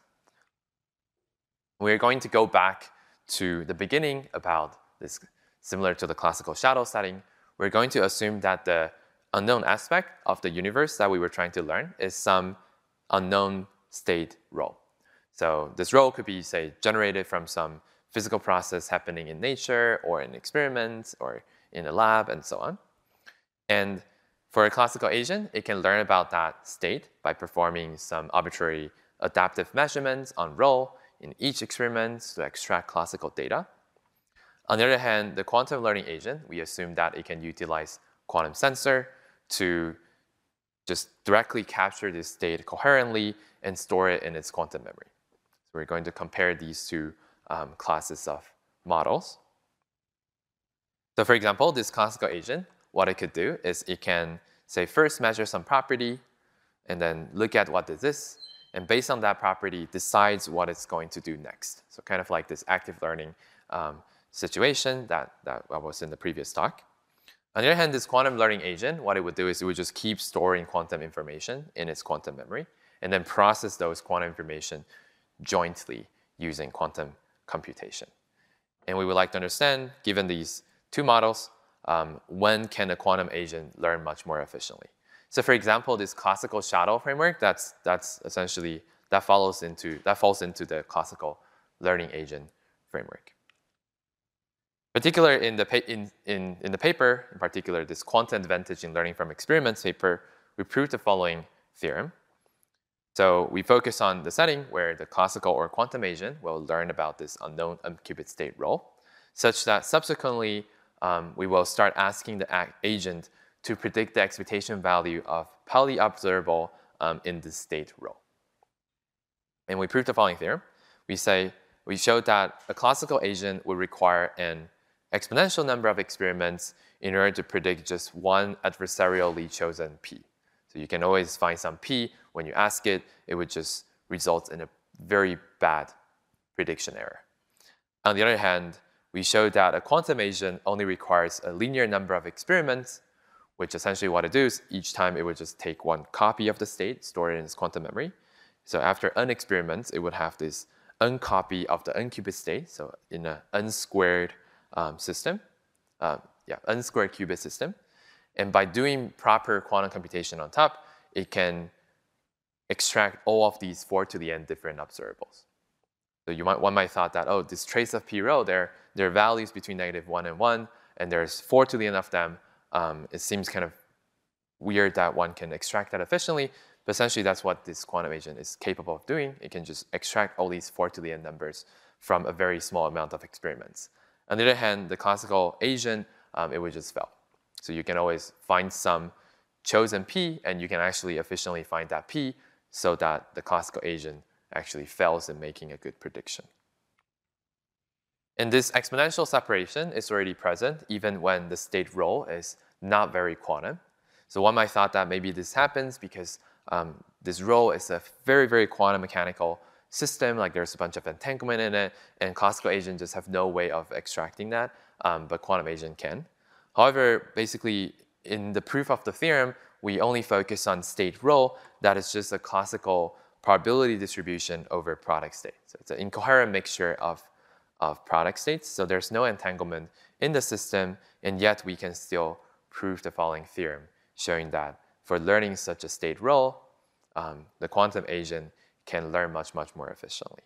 We're going to go back to the beginning about this, similar to the classical shadow setting. We're going to assume that the unknown aspect of the universe that we were trying to learn is some unknown state rho. So this rho could be, say, generated from some physical process happening in nature or in experiments or in a lab and so on. And for a classical agent, it can learn about that state by performing some arbitrary adaptive measurements on rho in each experiment to extract classical data. On the other hand, the quantum learning agent, we assume that it can utilize quantum sensor to just directly capture this state coherently and store it in its quantum memory. So we're going to compare these two classes of models. So for example, this classical agent, what it could do is it can, say, first measure some property, and then look at what is this, and based on that property, decides what it's going to do next. So kind of like this active learning situation that was in the previous talk. On the other hand, this quantum learning agent, what it would do is it would just keep storing quantum information in its quantum memory, and then process those quantum information jointly using quantum computation. And we would like to understand, given these two models, when can a quantum agent learn much more efficiently? So for example, this classical shadow framework, that's essentially, that falls into the classical learning agent framework. Particular in the paper, in particular this quantum advantage in learning from experiments paper, we proved the following theorem. So we focus on the setting where the classical or quantum agent will learn about this unknown qubit state role, such that subsequently we will start asking the agent to predict the expectation value of Pauli observable in the state role. And we proved the following theorem. We showed that a classical agent would require an exponential number of experiments in order to predict just one adversarially chosen P. So you can always find some P. When you ask it, it would just result in a very bad prediction error. On the other hand, we showed that a quantum agent only requires a linear number of experiments, which essentially what it does, each time it would just take one copy of the state, store it in its quantum memory. So after n experiments, it would have this n copy of the n qubit state, so in an n squared system, n squared qubit system. And by doing proper quantum computation on top, it can extract all of these 4 to the n different observables. So one might thought that, oh, this trace of P rho, there are values between -1 and 1, and there's 4 to the n of them. It seems kind of weird that one can extract that efficiently, but essentially that's what this quantum agent is capable of doing. It can just extract all these 4 to the n numbers from a very small amount of experiments. On the other hand, the classical agent, it would just fail. So you can always find some chosen P, and you can actually efficiently find that P so that the classical agent actually fails in making a good prediction. And this exponential separation is already present even when the state role is not very quantum. So one might thought that maybe this happens because this role is a very, very quantum mechanical system, like there's a bunch of entanglement in it, and classical agent just have no way of extracting that, but quantum agent can. However, basically, in the proof of the theorem, we only focus on state role. That is just a classical probability distribution over product state. So it's an incoherent mixture of product states. So there's no entanglement in the system, and yet we can still prove the following theorem, showing that for learning such a state role, the quantum agent can learn much, much more efficiently.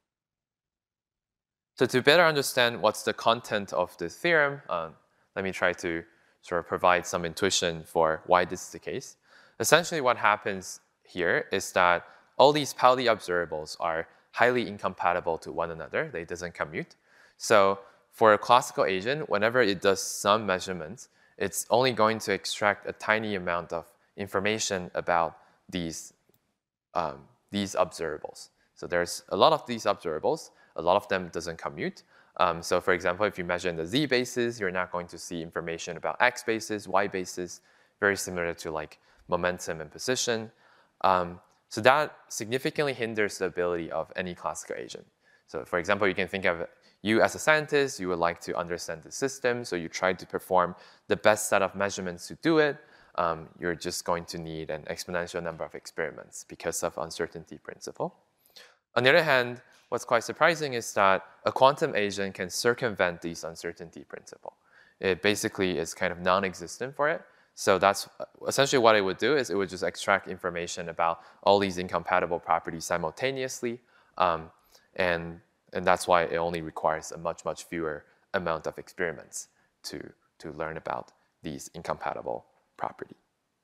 So to better understand what's the content of the theorem, let me try to sort of provide some intuition for why this is the case. Essentially what happens here is that all these Pauli observables are highly incompatible to one another. They doesn't commute. So for a classical agent, whenever it does some measurements, it's only going to extract a tiny amount of information about these observables. So there's a lot of these observables. A lot of them doesn't commute. So for example, if you measure in the z basis, you're not going to see information about x basis, y basis, very similar to like momentum and position. So that significantly hinders the ability of any classical agent. So for example, you can think of you as a scientist, you would like to understand the system, so you try to perform the best set of measurements to do it. You're just going to need an exponential number of experiments because of uncertainty principle. On the other hand, what's quite surprising is that a quantum agent can circumvent these uncertainty principle. It basically is kind of non-existent for it. So that's essentially what it would do is it would just extract information about all these incompatible properties simultaneously. And that's why it only requires a much, much fewer amount of experiments to learn about these incompatible properties.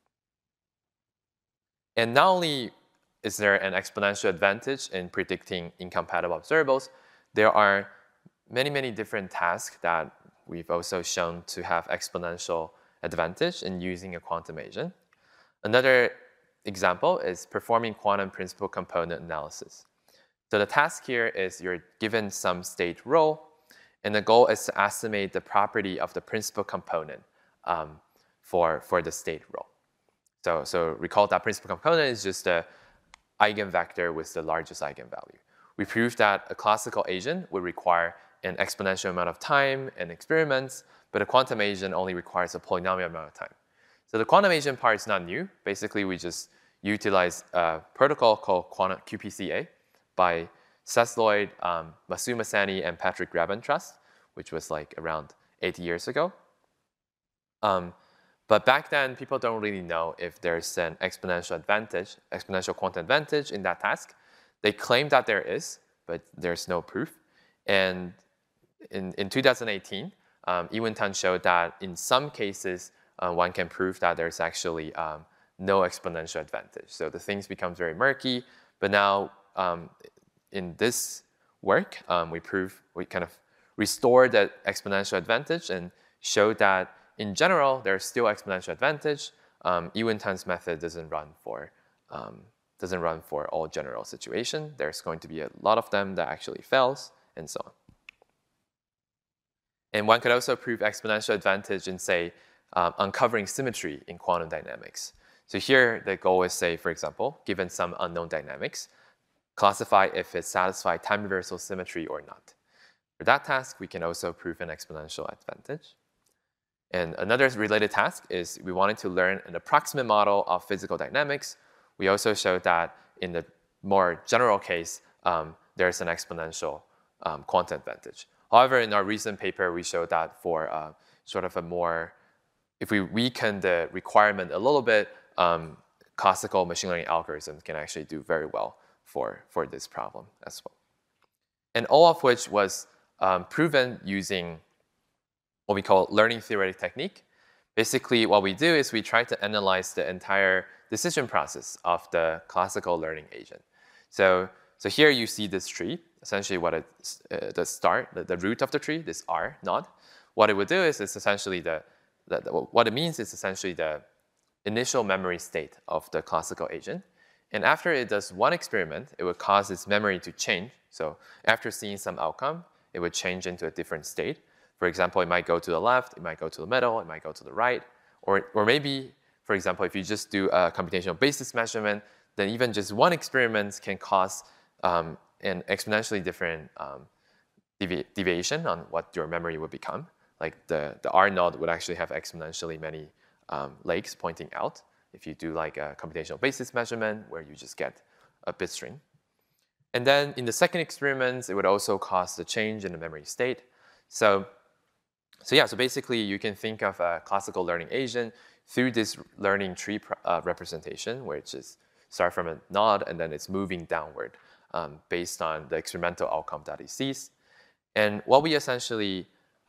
And not only is there an exponential advantage in predicting incompatible observables, there are many different tasks that we've also shown to have exponential advantage in using a quantum agent. Another example is performing quantum principal component analysis. So the task here is you're given some state rho, and the goal is to estimate the property of the principal component for the state rho. So recall that principal component is just the eigenvector with the largest eigenvalue. We proved that a classical agent would require an exponential amount of time and experiments, but a quantum agent only requires a polynomial amount of time. So the quantum agent part is not new. Basically, we just utilize a protocol called quantum QPCA by Seth Lloyd, Masoud Massani, and Patrick Rabentrust, which was like around 8 years ago. But back then, people don't really know if there's an exponential quantum advantage in that task. They claim that there is, but there's no proof. And in 2018, Ewan Tan showed that in some cases, one can prove that there's actually no exponential advantage. So the things become very murky. But now, in this work, we kind of restored that exponential advantage and showed that in general, there's still exponential advantage. Ewan Tan's method doesn't run for all general situations. There's going to be a lot of them that actually fails, and so on. And one could also prove exponential advantage in, say, uncovering symmetry in quantum dynamics. So here, the goal is, say, for example, given some unknown dynamics, classify if it satisfies time reversal symmetry or not. For that task, we can also prove an exponential advantage. And another related task is we wanted to learn an approximate model of physical dynamics. We also showed that in the more general case, there's an exponential quantum advantage. However, in our recent paper, we showed that for sort of a more, if we weaken the requirement a little bit, classical machine learning algorithms can actually do very well for this problem as well. And all of which was proven using what we call learning theoretic technique. Basically, what we do is we try to analyze the entire decision process of the classical learning agent. So here you see this tree, essentially what it's the root of the tree, this R node. What it would do is it's essentially what it means is essentially the initial memory state of the classical agent. And after it does one experiment, it would cause its memory to change. So after seeing some outcome, it would change into a different state. For example, it might go to the left, it might go to the middle, it might go to the right. Or maybe, for example, if you just do a computational basis measurement, then even just one experiment can cause an exponentially different deviation on what your memory would become. Like the R node would actually have exponentially many legs pointing out if you do like a computational basis measurement where you just get a bit string. And then in the second experiment, it would also cause the change in the memory state. So basically, you can think of a classical learning agent through this learning tree representation, where it just starts from a node and then it's moving downward based on the experimental outcome that it sees. And what we essentially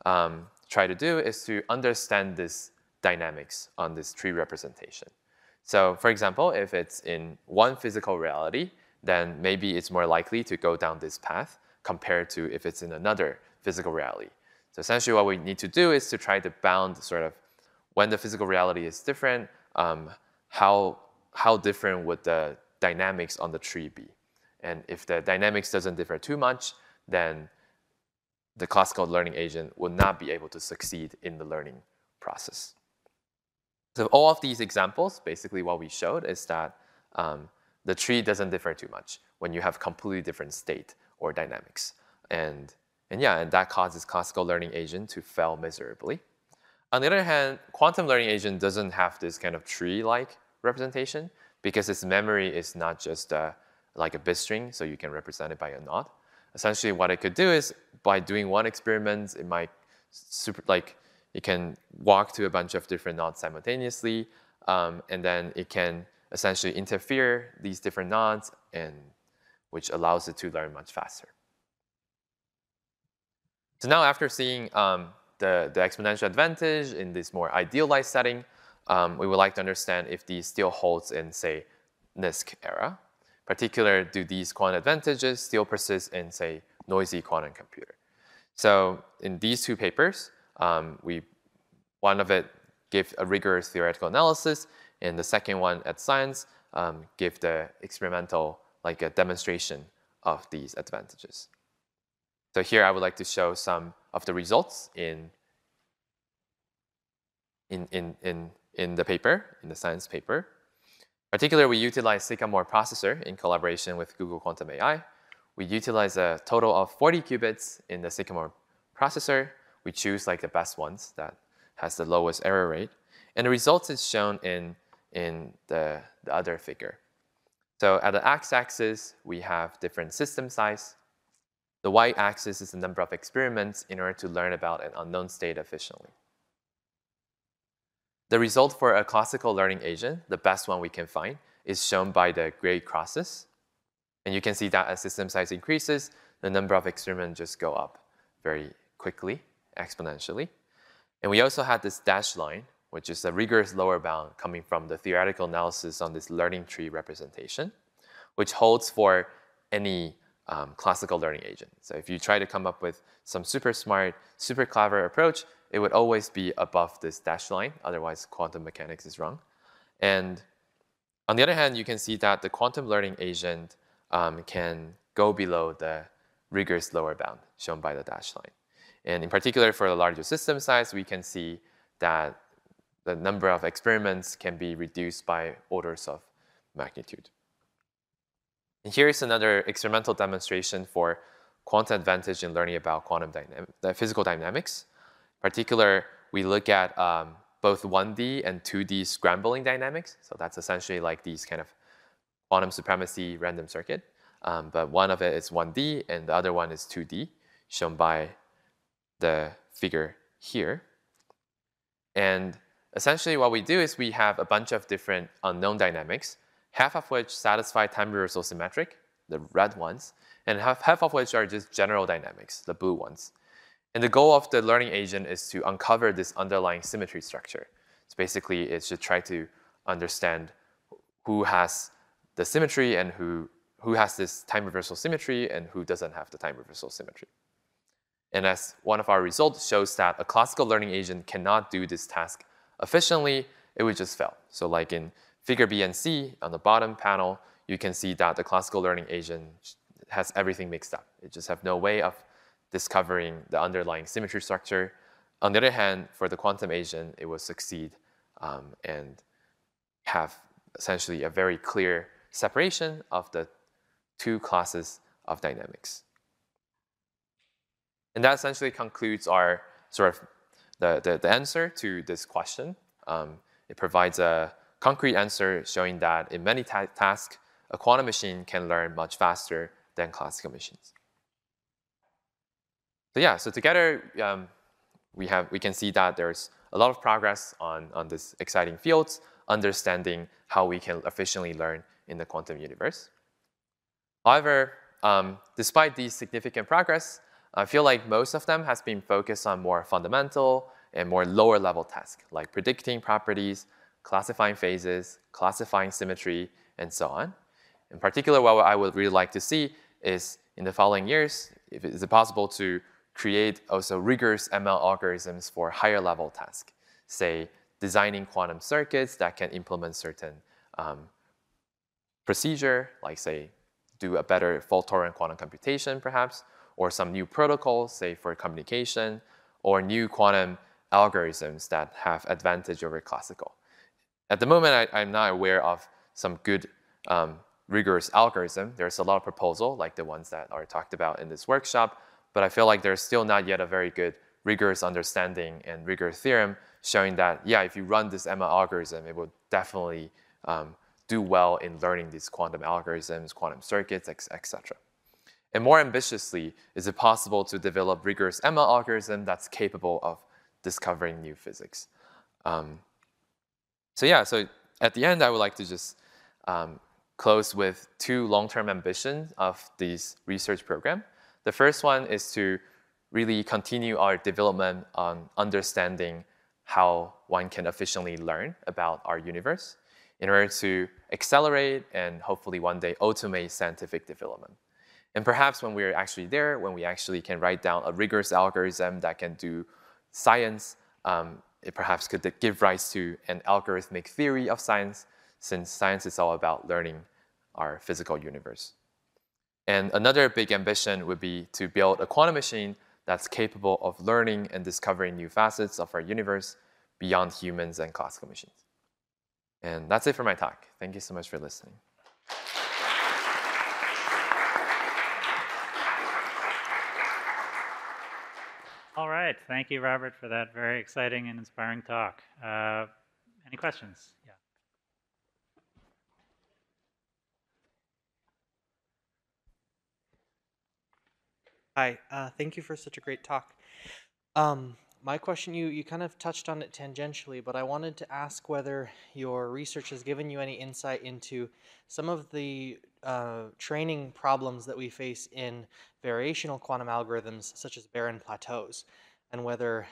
try to do is to understand this dynamics on this tree representation. So for example, if it's in one physical reality, then maybe it's more likely to go down this path compared to if it's in another physical reality. So essentially what we need to do is to try to bound sort of when the physical reality is different, how different would the dynamics on the tree be? And if the dynamics doesn't differ too much, then the classical learning agent will not be able to succeed in the learning process. So all of these examples, basically what we showed is that the tree doesn't differ too much when you have completely different state or dynamics. And that causes classical learning agent to fail miserably. On the other hand, quantum learning agent doesn't have this kind of tree-like representation because its memory is not just like a bit string, so you can represent it by a node. Essentially, what it could do is by doing one experiment, it might it can walk to a bunch of different nodes simultaneously, and then it can essentially interfere these different nodes, and which allows it to learn much faster. So now after seeing the exponential advantage in this more idealized setting, we would like to understand if these still holds in, say, NISQ era. Particularly, do these quantum advantages still persist in, say, noisy quantum computer? So in these two papers, one of it gave a rigorous theoretical analysis, and the second one at Science gave the experimental, like a demonstration of these advantages. So here I would like to show some of the results in the paper, in the Science paper. Particularly, we utilize Sycamore processor in collaboration with Google Quantum AI. We utilize a total of 40 qubits in the Sycamore processor. We choose like the best ones that has the lowest error rate. And the results is shown in the other figure. So at the x-axis, we have different system size. The y-axis is the number of experiments in order to learn about an unknown state efficiently. The result for a classical learning agent, the best one we can find, is shown by the gray crosses. And you can see that as system size increases, the number of experiments just go up very quickly, exponentially. And we also had this dashed line, which is a rigorous lower bound coming from the theoretical analysis on this learning tree representation, which holds for any classical learning agent. So if you try to come up with some super smart, super clever approach, it would always be above this dashed line. Otherwise, quantum mechanics is wrong. And on the other hand, you can see that the quantum learning agent can go below the rigorous lower bound shown by the dashed line. And in particular, for the larger system size, we can see that the number of experiments can be reduced by orders of magnitude. And here is another experimental demonstration for quantum advantage in learning about physical dynamics. In particular, we look at both 1D and 2D scrambling dynamics. So that's essentially like these kind of quantum supremacy random circuit. But one of it is 1D and the other one is 2D, shown by the figure here. And essentially what we do is we have a bunch of different unknown dynamics, half of which satisfy time reversal symmetric, the red ones, and half of which are just general dynamics, the blue ones. And the goal of the learning agent is to uncover this underlying symmetry structure. So basically, it should try to understand who has the symmetry and who has this time reversal symmetry and who doesn't have the time reversal symmetry. And as one of our results shows that a classical learning agent cannot do this task efficiently, it would just fail. So like in figure B and C on the bottom panel, you can see that the classical learning agent has everything mixed up. It just have no way of discovering the underlying symmetry structure. On the other hand, for the quantum agent, it will succeed and have essentially a very clear separation of the two classes of dynamics. And that essentially concludes our sort of the answer to this question. It provides a concrete answer showing that in many tasks, a quantum machine can learn much faster than classical machines. So yeah, so together we can see that there's a lot of progress on this exciting fields, understanding how we can efficiently learn in the quantum universe. However, despite these significant progress, I feel like most of them has been focused on more fundamental and more lower level tasks, like predicting properties, classifying phases, classifying symmetry, and so on. In particular, what I would really like to see is in the following years, if it is possible to create also rigorous ML algorithms for higher level tasks, say designing quantum circuits that can implement certain procedure, like say do a better fault-tolerant quantum computation perhaps, or some new protocols, say for communication, or new quantum algorithms that have advantage over classical. At the moment, I'm not aware of some good rigorous algorithm. There's a lot of proposal, like the ones that are talked about in this workshop, but I feel like there's still not yet a very good rigorous understanding and rigorous theorem showing that, yeah, if you run this ML algorithm, it will definitely do well in learning these quantum algorithms, quantum circuits, etc. And more ambitiously, is it possible to develop rigorous ML algorithm that's capable of discovering new physics? So yeah, so at the end, I would like to just close with two long-term ambitions of this research program. The first one is to really continue our development on understanding how one can efficiently learn about our universe in order to accelerate and hopefully one day automate scientific development. And perhaps when we're actually there, when we actually can write down a rigorous algorithm that can do science, it perhaps could give rise to an algorithmic theory of science, since science is all about learning our physical universe. And another big ambition would be to build a quantum machine that's capable of learning and discovering new facets of our universe beyond humans and classical machines. And that's it for my talk. Thank you so much for listening. All right. Thank you, Robert, for that very exciting and inspiring talk. Any questions? Yeah. Hi, thank you for such a great talk. My question, you kind of touched on it tangentially, but I wanted to ask whether your research has given you any insight into some of the training problems that we face in variational quantum algorithms, such as barren plateaus, and whether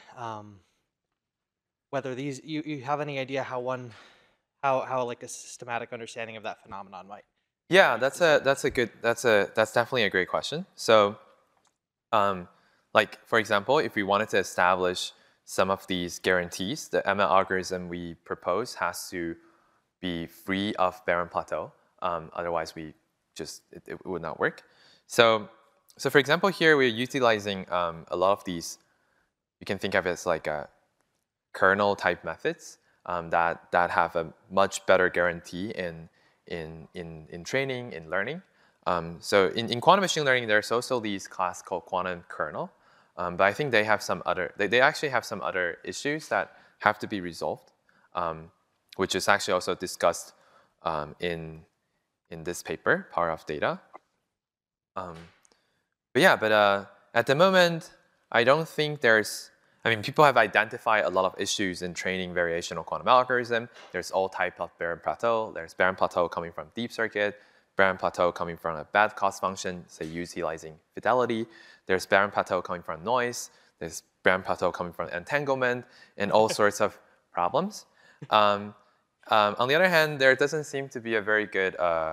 these you have any idea how like a systematic understanding of that phenomenon might. Yeah, that's definitely a great question. So, like for example, if we wanted to establish some of these guarantees, the ML algorithm we propose has to be free of barren plateau. Otherwise, it would not work. So for example, here we're utilizing a lot of these. You can think of it as like a kernel type methods that have a much better guarantee in training, in learning. So in quantum machine learning, there's also these classical quantum kernel, but I think they have some other. They actually have some other issues that have to be resolved, which is actually also discussed in this paper, Power of Data. But at the moment, I don't think there's. I mean, people have identified a lot of issues in training variational quantum algorithm. There's all type of barren plateau. There's barren plateau coming from deep circuit, barren plateau coming from a bad cost function, say utilizing fidelity. There's barren plateau coming from noise. There's barren plateau coming from entanglement, and all sorts of problems. On the other hand, there doesn't seem to be a very good,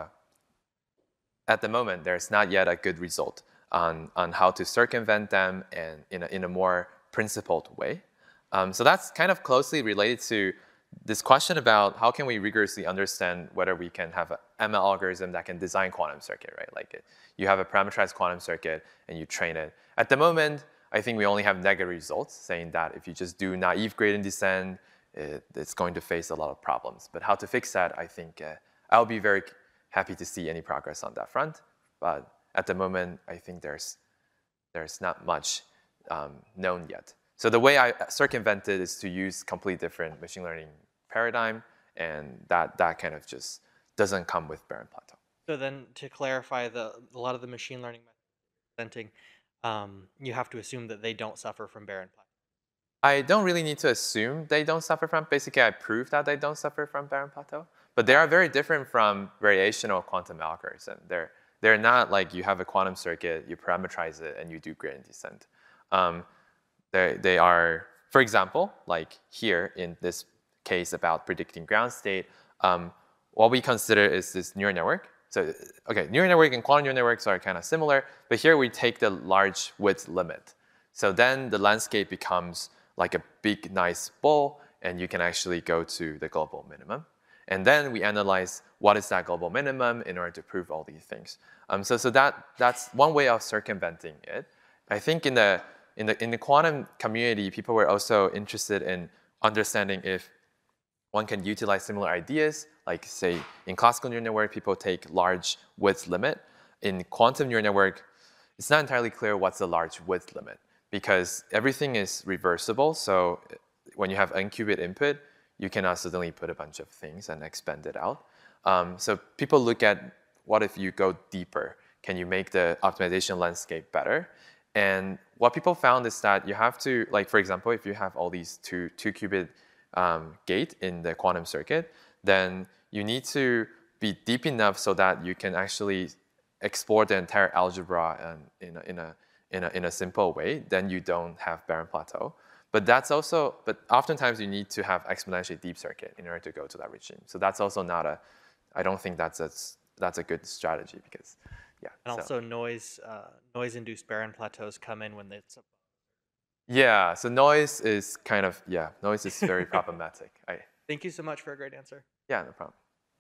at the moment, there's not yet a good result on how to circumvent them and in a more principled way. So that's kind of closely related to this question about how can we rigorously understand whether we can have an ML algorithm that can design quantum circuit, right? Like you have a parameterized quantum circuit and you train it. At the moment, I think we only have negative results saying that if you just do naive gradient descent, it's going to face a lot of problems. But how to fix that, I think I'll be very happy to see any progress on that front. But at the moment, I think there's not much known yet. So the way I circumvented is to use completely different machine learning paradigm, and that kind of just doesn't come with barren plateau. So then, to clarify, a lot of the machine learning methods presenting, you have to assume that they don't suffer from barren plateau. I don't really need to assume they don't suffer from. Basically, I prove that they don't suffer from barren plateau. But they are very different from variational quantum algorithm. They're not like you have a quantum circuit, you parameterize it, and you do gradient descent. They are, for example, like here in this case about predicting ground state, what we consider is this neural network. So, okay, neural network and quantum neural networks are kind of similar, but here we take the large width limit. So then the landscape becomes like a big, nice bowl, and you can actually go to the global minimum. And then we analyze what is that global minimum in order to prove all these things. So that's one way of circumventing it. I think in the quantum community, people were also interested in understanding if one can utilize similar ideas, like say in classical neural network, people take large width limit. In quantum neural network, it's not entirely clear what's the large width limit because everything is reversible. So when you have n-qubit input, you cannot suddenly put a bunch of things and expand it out. So people look at what if you go deeper? Can you make the optimization landscape better? And what people found is that you have to, like for example, if you have all these two qubit gate in the quantum circuit, then you need to be deep enough so that you can actually explore the entire algebra in a simple way. Then you don't have barren plateau. But oftentimes you need to have exponentially deep circuit in order to go to that regime. So that's also not I don't think that's a good strategy because Yeah. And so. also noise-induced barren plateaus come in when it's Yeah, so noise is noise is very problematic. Thank you so much for a great answer. Yeah, no problem.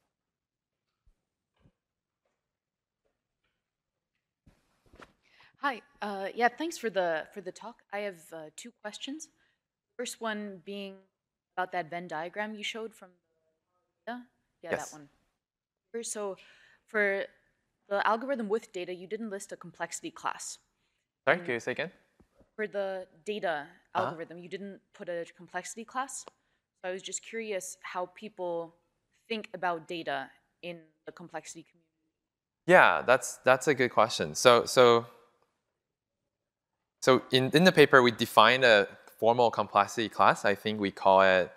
Hi. Yeah, thanks for the talk. I have two questions. First one being about that Venn diagram you showed from the yeah, Yes. that one. So for the algorithm with data, you didn't list a complexity class. Sorry, can you say again? For the data algorithm, you didn't put a complexity class. So I was just curious how people think about data in the complexity community. Yeah, that's a good question. So in the paper, we define a formal complexity class. I think we call it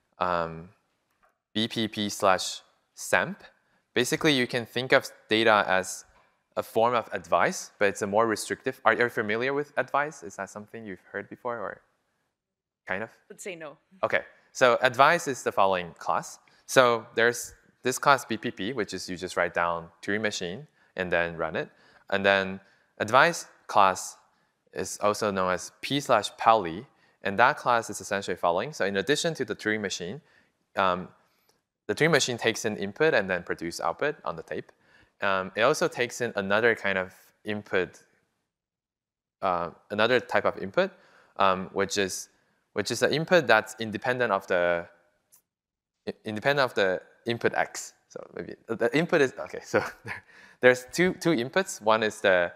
BPP/SEMP. Basically, you can think of data as a form of advice, but it's a more restrictive. Are you familiar with advice? Is that something you've heard before, or kind of? Let's say no. Okay, so advice is the following class. So there's this class BPP, which is you just write down Turing machine and then run it. And then advice class is also known as P/Pauli, and that class is essentially following. So in addition to the Turing machine, the Turing machine takes in input and then produce output on the tape. It also takes in another kind of input, another type of input, which is an input that's independent of the input x. So maybe the input is okay. So there's two inputs. One is the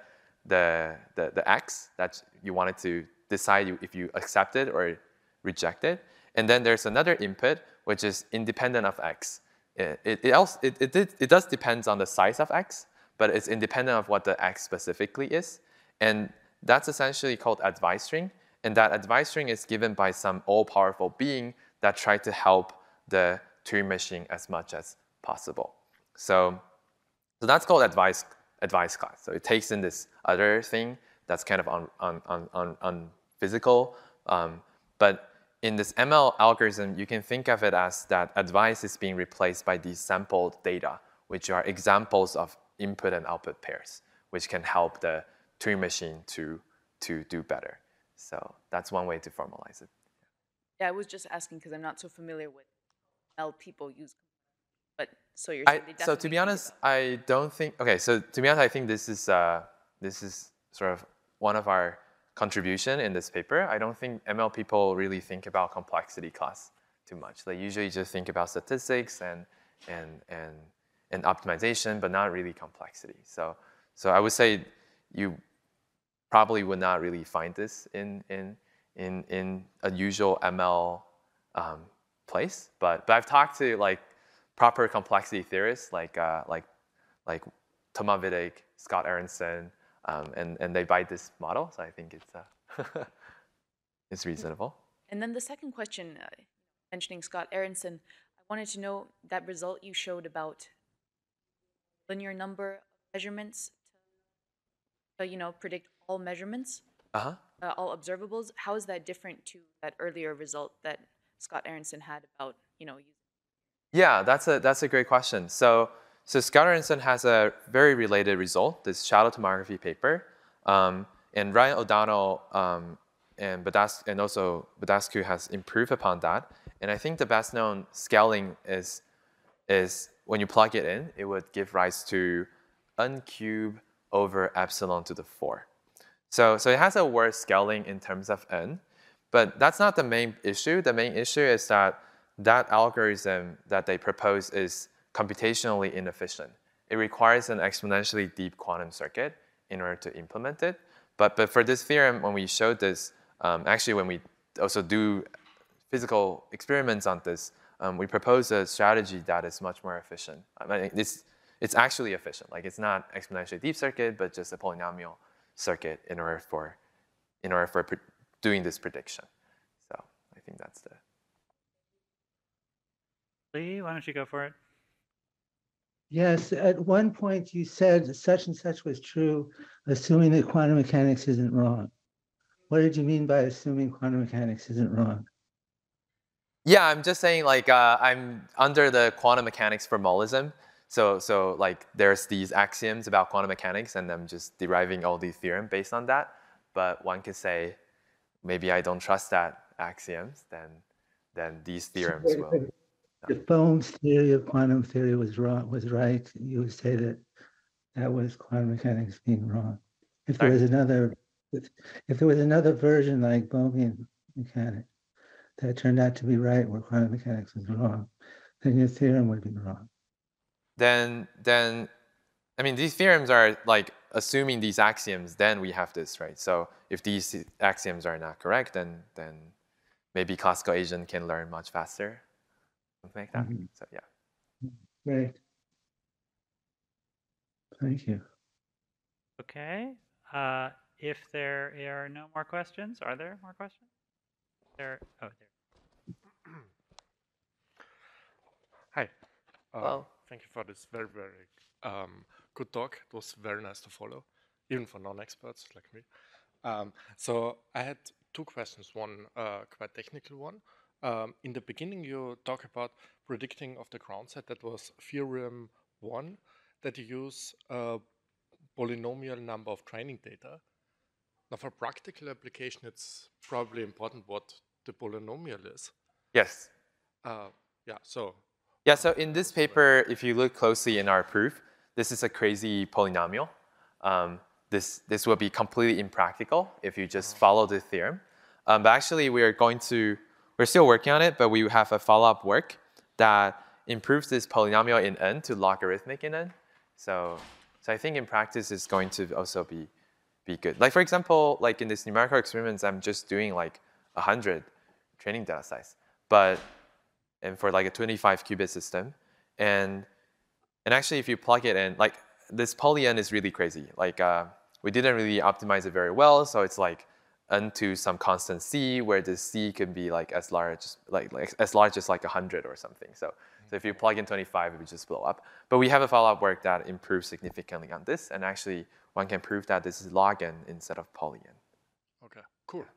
x that you wanted to decide if you accept it or reject it, and then there's another input which is independent of x. It does depends on the size of x, but it's independent of what the x specifically is, and that's essentially called advice string. And that advice string is given by some all-powerful being that tried to help the Turing machine as much as possible. So that's called advice class. So it takes in this other thing that's kind of on physical, but in this ML algorithm, you can think of it as that advice is being replaced by these sampled data, which are examples of input and output pairs, which can help the Turing machine to do better. So that's one way to formalize it. Yeah, I was just asking because I'm not so familiar with how people use, but so you're saying they definitely. So to be honest, I don't think. Okay, so to be honest, I think this is sort of one of our contribution in this paper. I don't think ML people really think about complexity class too much. They usually just think about statistics and optimization, but not really complexity. So I would say you probably would not really find this in a usual ML place. But I've talked to like proper complexity theorists like Thomas Wittig, Scott Aronson, and they buy this model. So I think it's reasonable. And then the second question, mentioning Scott Aronson, I wanted to know that result you showed about linear number of measurements to predict all measurements, all observables. How is that different to that earlier result that Scott Aronson had about using? Yeah, that's a great question. So Scott Aronson has a very related result, this shadow tomography paper, and Ryan O'Donnell and also Badescu has improved upon that. And I think the best known scaling is when you plug it in, it would give rise to n cubed over epsilon to the 4. So it has a worse scaling in terms of n, but that's not the main issue. The main issue is that algorithm that they propose is computationally inefficient. It requires an exponentially deep quantum circuit in order to implement it. But for this theorem, when we showed this, actually when we also do physical experiments on this, we propose a strategy that is much more efficient. I mean, it's actually efficient. Like it's not exponentially deep circuit, but just a polynomial circuit in order for doing this prediction. So I think that's the. Lee, why don't you go for it? Yes, at one point you said such and such was true, assuming that quantum mechanics isn't wrong. What did you mean by assuming quantum mechanics isn't wrong? Yeah, I'm just saying like I'm under the quantum mechanics formalism. So like there's these axioms about quantum mechanics, and I'm just deriving all these theorems based on that. But one could say, maybe I don't trust that axioms, then these theorems will. If Bohm's theory of quantum theory was right, you would say that that was quantum mechanics being wrong. If there Sorry? was another version like Bohmian mechanics that turned out to be right where quantum mechanics was wrong, then your theorem would be wrong. Then I mean, these theorems are like assuming these axioms, then we have this, right? So if these axioms are not correct, then maybe classical Asian can learn much faster, something like that. Mhm. So yeah. Great. Thank you. Okay. If there are no more questions, are there more questions? There. Oh, there. Hi. Hello. Thank you for this very, very good talk. It was very nice to follow, even for non-experts like me. So I had two questions. One quite technical one. In the beginning, you talk about predicting of the ground set. That was theorem 1, that you use a polynomial number of training data. Now, for practical application, it's probably important what the polynomial is. Yes. Yeah. So. Yeah, so in this paper, if you look closely in our proof, this is a crazy polynomial. This will be completely impractical if you just follow the theorem. But actually, we're still working on it, but we have a follow-up work that improves this polynomial in n to logarithmic in n. So I think in practice, it's going to also be good. Like for example, like in this numerical experiments, I'm just doing like 100 training data size, and for like a 25 qubit system. And actually, if you plug it in, like this poly n is really crazy. Like we didn't really optimize it very well, so it's like n to some constant c, where the c can be like as large as like 100 or something. So if you plug in 25, it would just blow up. But we have a follow-up work that improves significantly on this, and actually one can prove that this is log n instead of poly n. Okay, cool.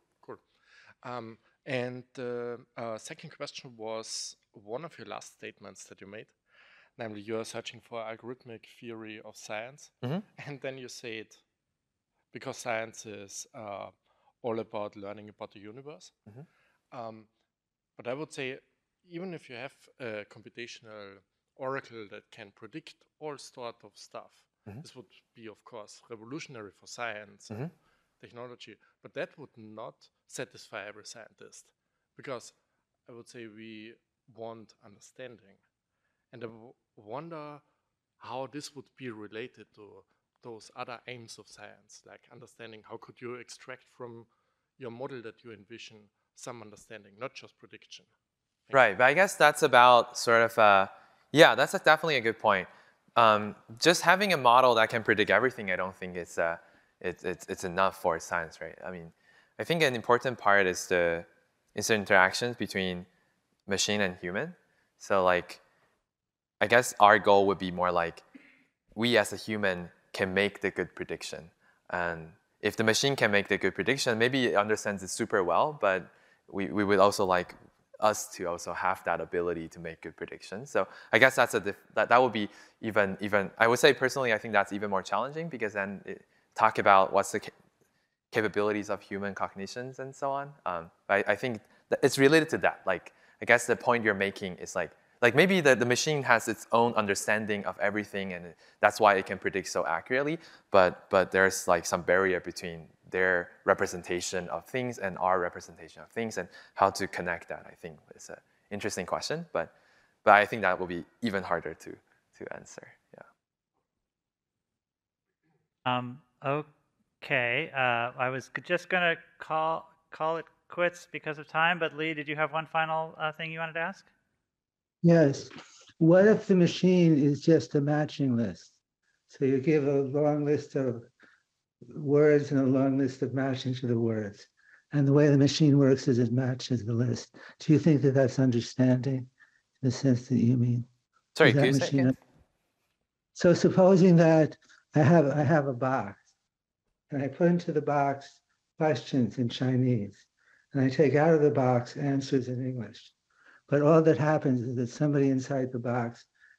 And the second question was one of your last statements that you made, namely you are searching for algorithmic theory of science, and then you said, because science is all about learning about the universe. But I would say, even if you have a computational oracle that can predict all sort of stuff, this would be, of course, revolutionary for science, technology, but that would not satisfy every scientist, because I would say we want understanding. And I wonder how this would be related to those other aims of science, like understanding. How could you extract from your model that you envision some understanding, not just prediction? Right, but I guess that's about sort of, yeah, that's definitely a good point. Just having a model that can predict everything, I don't think it's enough for science, right? I mean, I think an important part is the interactions between machine and human. So like, I guess our goal would be more like, we as a human can make the good prediction. And if the machine can make the good prediction, maybe it understands it super well, but we would also like us to also have that ability to make good predictions. So I guess that would be even, I would say personally, I think that's even more challenging, because then talk about what's the capabilities of human cognitions and so on. But I think that it's related to that. Like, I guess the point you're making is like maybe the machine has its own understanding of everything, and that's why it can predict so accurately. But there's like some barrier between their representation of things and our representation of things, and how to connect that, I think, is an interesting question. But I think that will be even harder to answer. Yeah. Okay. I was just gonna call it quits because of time. But Lee, did you have one final thing you wanted to ask? Yes. What if the machine is just a matching list? So you give a long list of words and a long list of matching to the words. And the way the machine works is it matches the list. Do you think that that's understanding in the sense that you mean? Sorry, could you say again? So supposing that I have a box, and I put into the box questions in Chinese, and I take out of the box answers in English. But all that happens is that somebody inside the box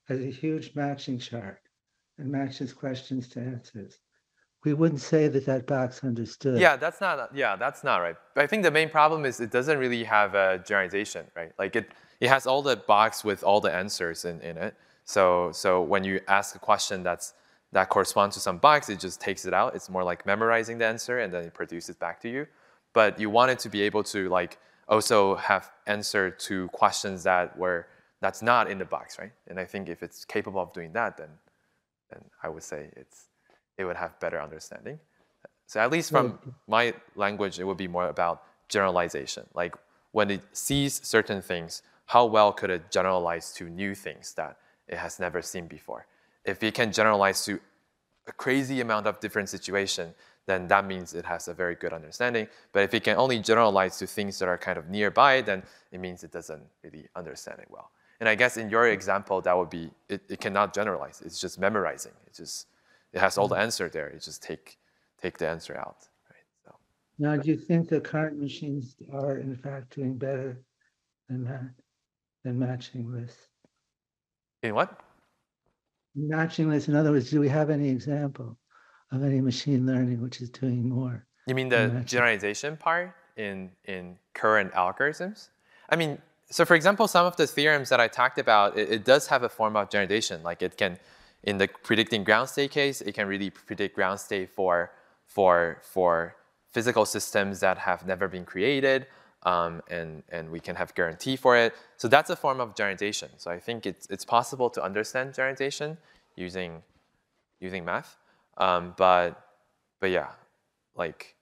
has a huge matching chart and matches questions to answers. We wouldn't say that that box understood. Yeah, that's not right. But I think the main problem is it doesn't really have a generalization, right? Like it has all the box with all the answers in it. So when you ask a question that corresponds to some box, it just takes it out. It's more like memorizing the answer and then it produces back to you. But you want it to be able to like also have answer to questions that's not in the box, right? And I think if it's capable of doing that, then I would say it would have better understanding. So at least from my language, it would be more about generalization. Like when it sees certain things, how well could it generalize to new things that it has never seen before? If it can generalize to a crazy amount of different situations, then that means it has a very good understanding. But if it can only generalize to things that are kind of nearby, then it means it doesn't really understand it well. And I guess in your example, that would be, it cannot generalize. It's just memorizing. It has all the answer there. You just take the answer out. Right? So. Now, do you think the current machines are in fact doing better than that, than matching lists? In what? Matching lists, in other words, do we have any example of any machine learning which is doing more? You mean the generalization part in current algorithms? I mean, so for example, some of the theorems that I talked about, it does have a form of generalization. Like it can, in the predicting ground state case, it can really predict ground state for physical systems that have never been created, and we can have guarantee for it. So that's a form of generalization. So I think it's possible to understand generalization using math, but yeah, like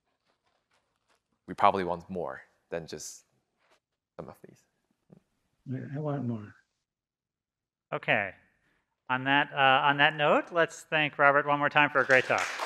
we probably want more than just some of these. I want more. Okay. On that note, let's thank Robert one more time for a great talk.